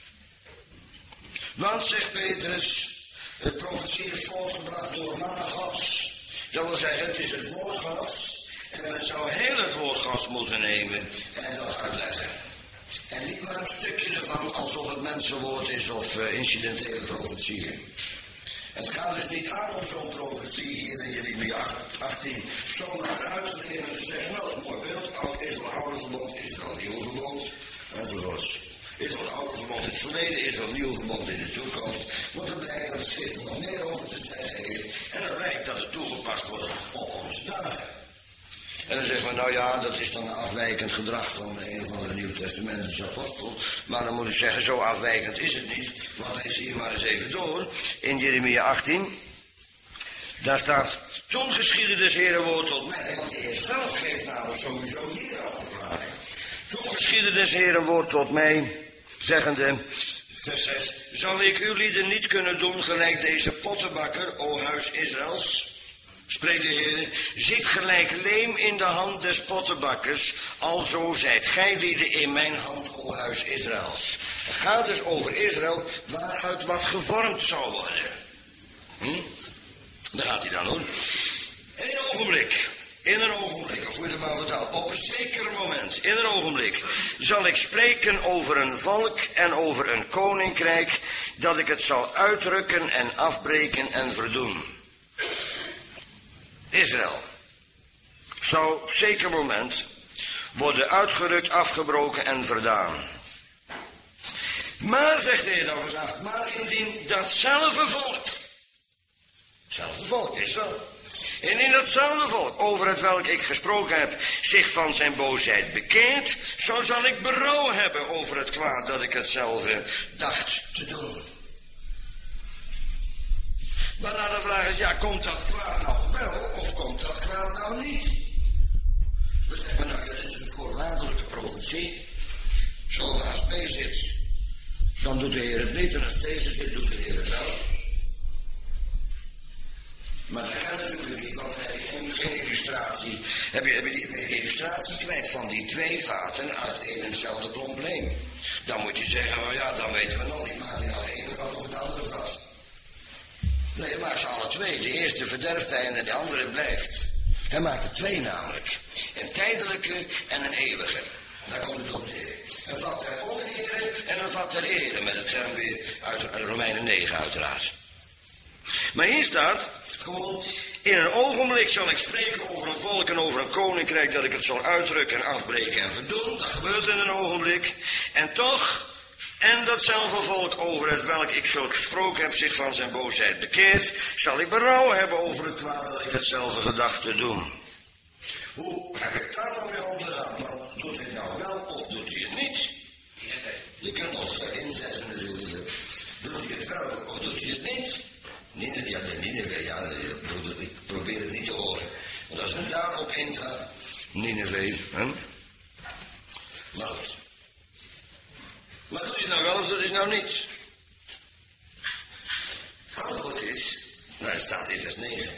Want, zegt Petrus, het profetie is voortgebracht door mannen Gods. Dat wil zeggen, het is het woord Gods. En men zou heel het woord Gods moeten nemen en dat uitleggen. En niet maar een stukje ervan alsof het mensenwoord is of uh, incidentele profetieën. Het gaat dus niet aan om zo'n profetie hier in Jeremia achttien zomaar uit te nemen en te zeggen, nou dat is een mooi beeld, oud Israël, oude verbond, Israël, nieuwe verbond, enzovoorts. Israël, oude verbond in het verleden, Israël, nieuwe verbond in de toekomst. Want er blijkt dat het schrift er nog meer over te zeggen heeft en er blijkt dat het toegepast wordt op onze dagen. En dan zeggen we, nou ja, dat is dan een afwijkend gedrag van een of andere Nieuwtestamentische apostel. Maar dan moet ik zeggen, zo afwijkend is het niet. Want lees hier maar eens even door. In Jeremia achttien. Daar staat, toen geschiedde des Heeren woord tot mij. Want de Heer zelf geeft namelijk sowieso hier al een verklaring. Toen geschiedde des Heeren woord tot mij, zeggende, vers zes. Zal ik uw lieden niet kunnen doen gelijk deze pottenbakker, o huis Israëls? Spreekt de Heer, zit gelijk leem in de hand des pottenbakkers, alzo zijt gij lieden in mijn hand, o huis Israëls. Het gaat dus over Israël, waaruit wat gevormd zou worden. Hm? Daar gaat hij dan hoor. Eén ogenblik. In een ogenblik, of hoe je het maar vertaalt, op een zeker moment, in een ogenblik, zal ik spreken over een volk en over een koninkrijk, dat ik het zal uitrukken en afbreken en verdoen. Israël zou op een zeker moment worden uitgerukt, afgebroken en verdaan. Maar, zegt de Heer dan vandaag, maar indien datzelfde volk, hetzelfde volk is dat, en in datzelfde volk, over het welk ik gesproken heb, zich van zijn boosheid bekeert, zo zal ik berouw hebben over het kwaad dat ik hetzelfde dacht te doen. Maar nou de vraag is, ja, komt dat kwaad nou wel, of komt dat kwaad nou niet? We zeggen, nou ja, dit is een voorwaardelijke profetie. Zo als P zit, dan doet de Heer het niet, en als het tegen zit, doet de Heer het wel. Maar dat kan natuurlijk niet, want heb je geen, geen illustratie. Heb je, heb je die illustratie kwijt van die twee vaten uit één en hetzelfde probleem. Dan moet je zeggen, nou ja, dan weten we nog niet, maakt hij nou de ene vat of het andere vat. Nee, hij maakt ze alle twee. De eerste verderft hij en de andere blijft. Hij maakt er twee namelijk. Een tijdelijke en een eeuwige. Daar komt het op neer. Een vat ter onere en een vat ter ere. Met het term weer uit Romeinen negen uiteraard. Maar hier staat gewoon, in een ogenblik zal ik spreken over een volk en over een koninkrijk, dat ik het zal uitdrukken en afbreken en verdoen. Dat gebeurt in een ogenblik. En toch, en datzelfde volk over het welk ik zo gesproken heb, zich van zijn boosheid bekeert, zal ik berouw hebben over het kwaad dat ik hetzelfde gedacht te doen. Hoe heb ik daar nou mee om te gaan? Nou, doet hij het nou wel of doet hij het niet? Je kunt nog inzetten natuurlijk. Doet hij het wel of doet hij het niet? Nineveh, ja, de Nineveh, ja, ik probeer het niet te horen. Want als we daarop ingaan, Nineveh, hè? Maar goed. Maar doe je het nou wel of doe je het nou niet? Antwoord is, nou, het staat in vers negen.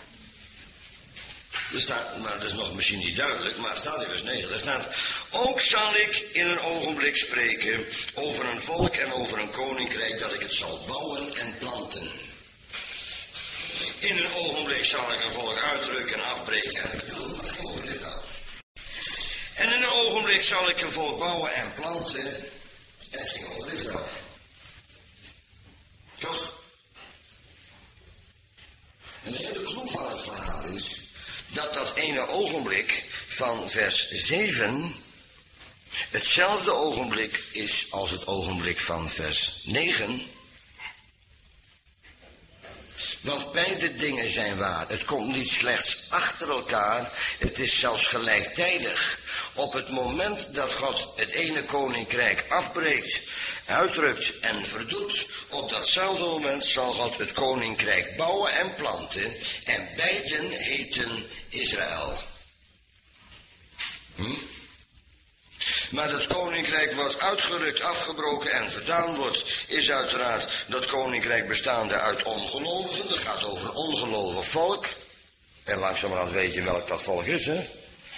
Er staat, maar dat is nog misschien niet duidelijk, maar het staat in vers negen. Er staat, ook zal ik in een ogenblik spreken over een volk en over een koninkrijk, dat ik het zal bouwen en planten. In een ogenblik zal ik een volk uitdrukken en afbreken en verdoen. Dat ging over Israël. En in een ogenblik zal ik een volk bouwen en planten. En het ging over Israël. Toch? En de hele clue van het verhaal is dat dat ene ogenblik van vers zeven hetzelfde ogenblik is als het ogenblik van vers negen. Want beide dingen zijn waar. Het komt niet slechts achter elkaar, het is zelfs gelijktijdig. Op het moment dat God het ene koninkrijk afbreekt, uitdrukt en verdoet, op datzelfde moment zal God het koninkrijk bouwen en planten. En beiden heten Israël. Hm? Maar dat koninkrijk wat uitgerukt, afgebroken en verdaan wordt, is uiteraard dat koninkrijk bestaande uit ongelovigen. Dat gaat over een ongelovig volk. En langzamerhand weet je welk dat volk is, hè?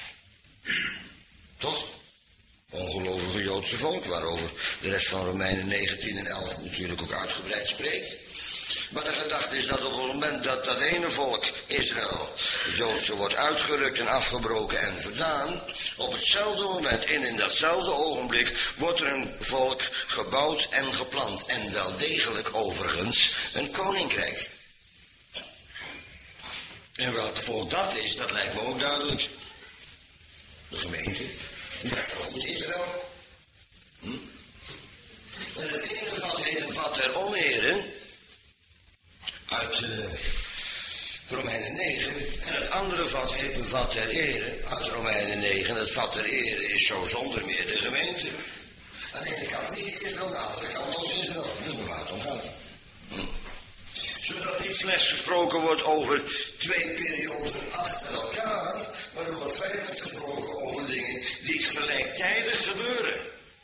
Toch? Ongelovige Joodse volk, waarover de rest van Romeinen negentien en elf natuurlijk ook uitgebreid spreekt. Maar de gedachte is dat op het moment dat dat ene volk, Israël, het Joodse, wordt uitgerukt en afgebroken en verdaan, op hetzelfde moment en in datzelfde ogenblik wordt er een volk gebouwd en geplant. En wel degelijk overigens een koninkrijk. En welk volk dat is, dat lijkt me ook duidelijk. De gemeente. Ja, goed Israël. Hm? En het ene vat heet een vat der onheren. Uit uh, Romeinen negen. En het andere vat heet een vat ter ere. Uit Romeinen negen. Het vat ter ere is zo zonder meer de gemeente. Aan de ene kant niet Israël, aan de andere kant ons Israël. Dat is waar het om gaat. Hm. Zodat niet slechts gesproken wordt over twee perioden achter elkaar, maar er wordt feitelijk gesproken over dingen die gelijktijdig gebeuren.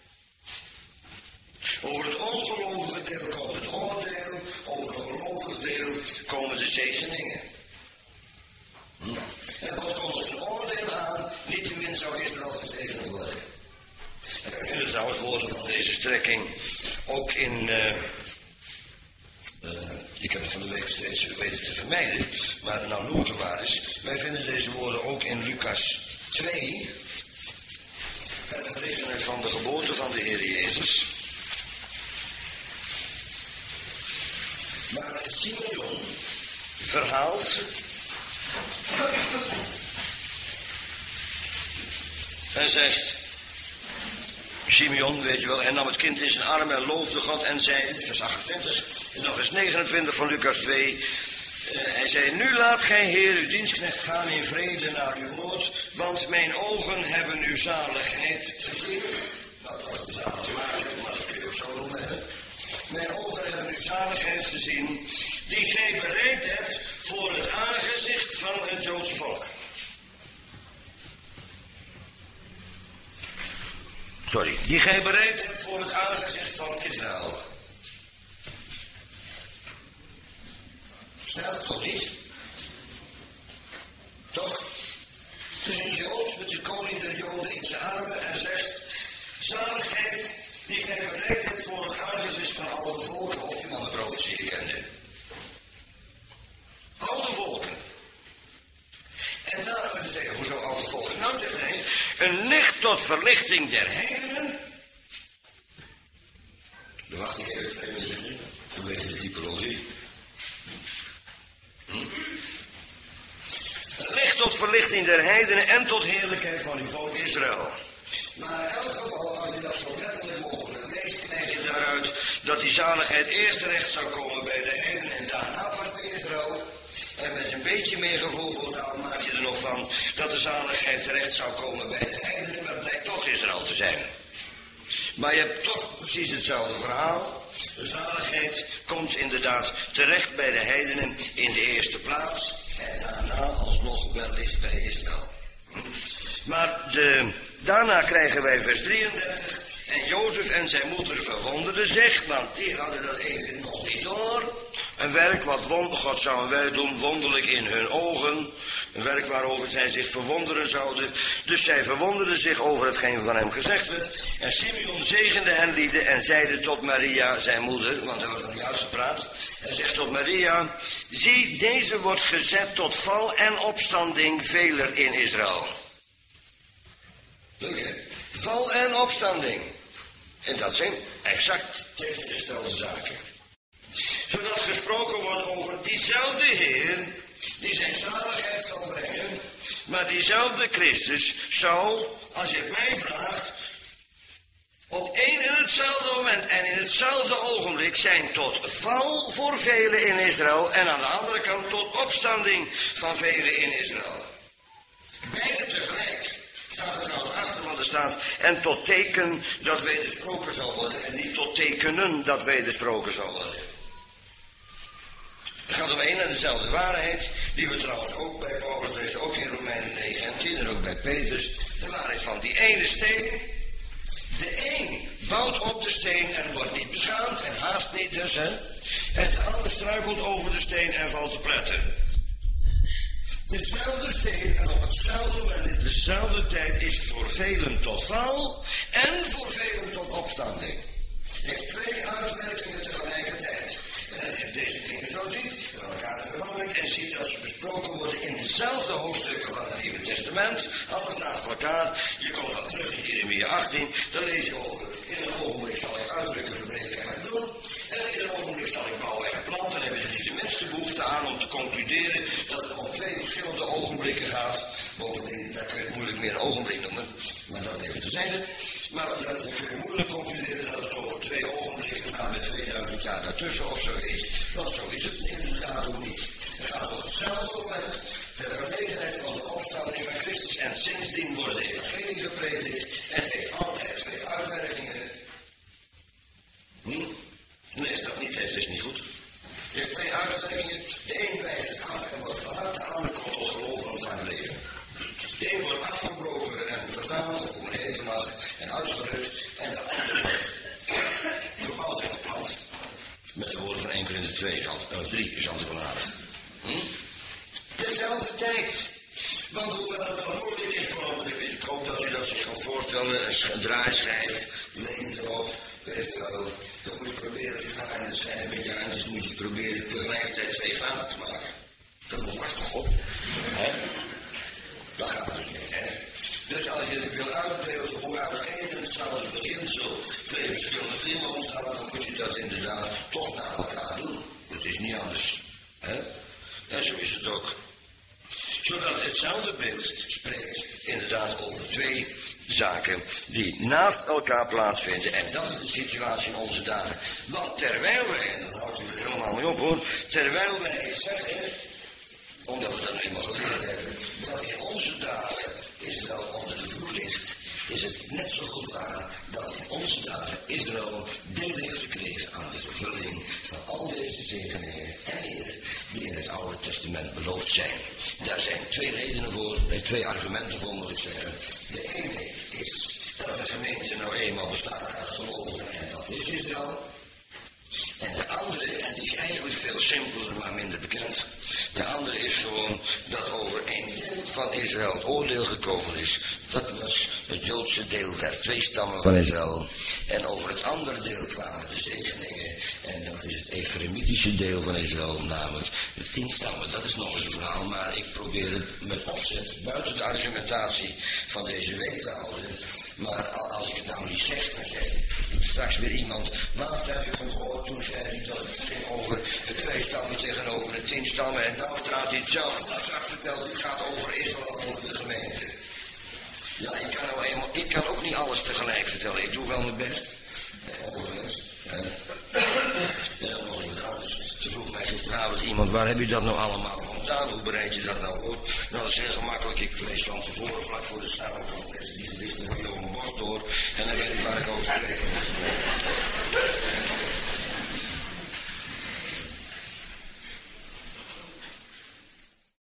Over het ongelovige deel komt het oordeel, over het gelovige deel komen de zegeningen. Hm? En God komt zijn oordeel aan, niettemin zou Israël gezegend worden. En we vinden trouwens woorden van deze strekking ook in, uh, uh, Ik heb het van de week steeds weten te vermijden, maar nou noem ik het maar eens. Wij vinden deze woorden ook in Lucas twee, bij de gelegenheid van de geboorte van de Heer Jezus. Maar Simeon verhaalt en zegt, Simeon, weet je wel, en nam het kind in zijn arm en loofde God en zei, vers achtentwintig, en dan vers negenentwintig van Lucas twee, uh, hij zei, nu laat gij, Heer, uw dienstknecht gaan in vrede naar uw nood, want mijn ogen hebben uw zaligheid gezien. Nou, dat was de zalig te maken, maar dat kun je ook zo noemen, hè. Mijn ogen hebben uw zaligheid gezien, die gij bereid hebt voor het aangezicht van het Joodse volk. Sorry, die gij bereid hebt voor het aangezicht van Israël. Staat het toch niet? Toch? Het is een Jood met de koning der Joden in zijn armen en zegt, zaligheid die gij bereid hebt voor het aangezicht van alle volken, of je man de profetie kende. Alle volken. En daarom moet je zeggen, hoezo alle volken? Nou zegt hij, een licht tot verlichting der heidenen. Dan wacht ik even twee minuten, vanwege de typologie. Hm? Een licht tot verlichting der heidenen en tot heerlijkheid van uw volk Israël. Maar in elk geval, als je dat zo letterlijk mogelijk leest, krijg je daaruit dat die zaligheid eerst terecht zou komen bij de heidenen en daarna pas bij Israël. En met een beetje meer gevoel voor taal maak je er nog van dat de zaligheid terecht zou komen bij de heidenen, maar het blijkt toch Israël te zijn. Maar je hebt toch precies hetzelfde verhaal. De zaligheid komt inderdaad terecht bij de heidenen in de eerste plaats en daarna alsnog wellicht bij Israël. Hm. Maar de, daarna krijgen wij vers drieëndertig. En Jozef en zijn moeder verwonderden zich, want die hadden dat even nog niet door. Een werk wat wonder, God zou een werk doen, wonderlijk in hun ogen. Een werk waarover zij zich verwonderen zouden. Dus zij verwonderden zich over hetgeen van hem gezegd werd. En Simeon zegende hen lieden en zeide tot Maria, zijn moeder, want hij was nog niet uitgepraat. Hij zegt tot Maria, zie, deze wordt gezet tot val en opstanding veler in Israël. Leuk, hè? Val en opstanding. En dat zijn exact tegengestelde zaken. Zodat gesproken wordt over diezelfde Heer, die zijn zaligheid zal brengen, maar diezelfde Christus zou, als je het mij vraagt, op één en hetzelfde moment en in hetzelfde ogenblik zijn tot val voor velen in Israël en aan de andere kant tot opstanding van velen in Israël. Beide tegelijk. Staat er trouwens achter, want er staat, en tot teken dat wedersproken zal worden, en niet tot tekenen dat wedersproken zal worden. Het gaat om één en dezelfde waarheid, die we trouwens ook bij Paulus lezen, ook in Romeinen negen en tien en ook bij Petrus. De waarheid van die ene steen. De een bouwt op de steen en wordt niet beschaamd en haast niet dus, hè. En de ander struikelt over de steen en valt te pletten. Dezelfde steen en op hetzelfde moment in dezelfde tijd is voor velen tot val en voor velen tot opstanding. Het heeft twee uitwerkingen tegelijkertijd. En als je deze dingen zo ziet, met elkaar verwant en ziet dat ze besproken worden in dezelfde hoofdstukken van het Nieuwe Testament, alles naast elkaar. Je komt dan terug in Jeremia achttien, dan lees je over. In een ogenblik zal ik uitdrukken, verbreken en verdoen. En in een ogenblik zal ik bouwen en planten. Dan heb je er niet de minste behoefte aan om te concluderen dat het om twee verschillende ogenblikken gaat. Bovendien, daar kun je het moeilijk meer een ogenblik noemen. Maar dat even terzijde. Maar dan kun je moeilijk concluderen dat het over twee ogenblikken gaat met tweeduizend jaar daartussen of zo is. Want zo is het inderdaad ook niet. Het gaat op hetzelfde moment, de gelegenheid van de opstanding van Christus. En sindsdien wordt de evangelie gepredikt. En het heeft altijd twee uitwerkingen. Hm? Nee, is dat niet, het is niet goed. Het heeft twee uitwerkingen. De een wijst het af en wordt vanuit, de ander komt tot geloof van het leven. De een wordt afgebroken en verdaan of om een hete nacht en uitgerukt. En de ander wordt gebouwd en geplant. Met de woorden van één keer in de twee, of drie is altijd wel aardig. Hm? Dezelfde tijd. Want hoewel het wel moeilijk is voor, ik hoop dat u dat zich kan voorstellen, een draaischijf, leen erop, weet je wel, dan moet je proberen deeltjes gaan en de schijf met je handjes moet je proberen tegelijkertijd twee vaten te maken. Dat wordt lastig op. Hè? Dat gaat dus niet, hè? Dus als je het wil uitbeelden hoe uit één en hetzelfde begint zo twee verschillende dingen ontstaan, dan moet je dat inderdaad toch naar elkaar doen. Het is niet anders. Hè? En zo is het ook. Zodat hetzelfde beeld spreekt inderdaad over twee zaken die naast elkaar plaatsvinden. En dat is de situatie in onze dagen. Want terwijl wij, en dan houdt u er helemaal niet op hoor, terwijl wij zeggen, omdat we dat eenmaal geleerd hebben, dat in onze dagen Israël onder de vloek ligt, is het net zo goed waar dat in onze dagen Israël deel heeft gekregen aan de vervulling van al deze zegeningen en eren die in het Oude Testament beloofd zijn. Daar zijn twee redenen voor, twee argumenten voor moet ik zeggen. De ene is dat de gemeente nou eenmaal bestaat uit gelovigen en dat is Israël. En de andere, en die is eigenlijk veel simpeler, maar minder bekend. De andere is gewoon dat over één deel van Israël het oordeel gekomen is. Dat was het Joodse deel der twee stammen van Israël. En over het andere deel kwamen de zegeningen. En dat is het Efraïmitische deel van Israël, namelijk de tien stammen. Dat is nog eens een verhaal, maar ik probeer het met opzet buiten de argumentatie van deze week te houden. Maar als ik het nou niet zeg, dan zegt straks weer iemand, laatst heb ik hem gehoord, toen zei hij dat het ging over de twee stammen tegenover de tien stammen. En nou staat hij het zelf straks verteld, het gaat over Israël, over de gemeente. Ja, ik kan, nou eenmaal, ik kan ook niet alles tegelijk vertellen, ik doe wel mijn best. Overigens. Ja, nog eens wat anders. Toen vroeg mij gisteravond iemand, waar heb je dat nou allemaal vandaan? Hoe bereid je dat nou voor? Nou, dat is heel gemakkelijk. Ik lees van tevoren, vlak voor de samenkomst, lees die gedichten van Johan Bos door. En dan weet ik waar ik over spreek.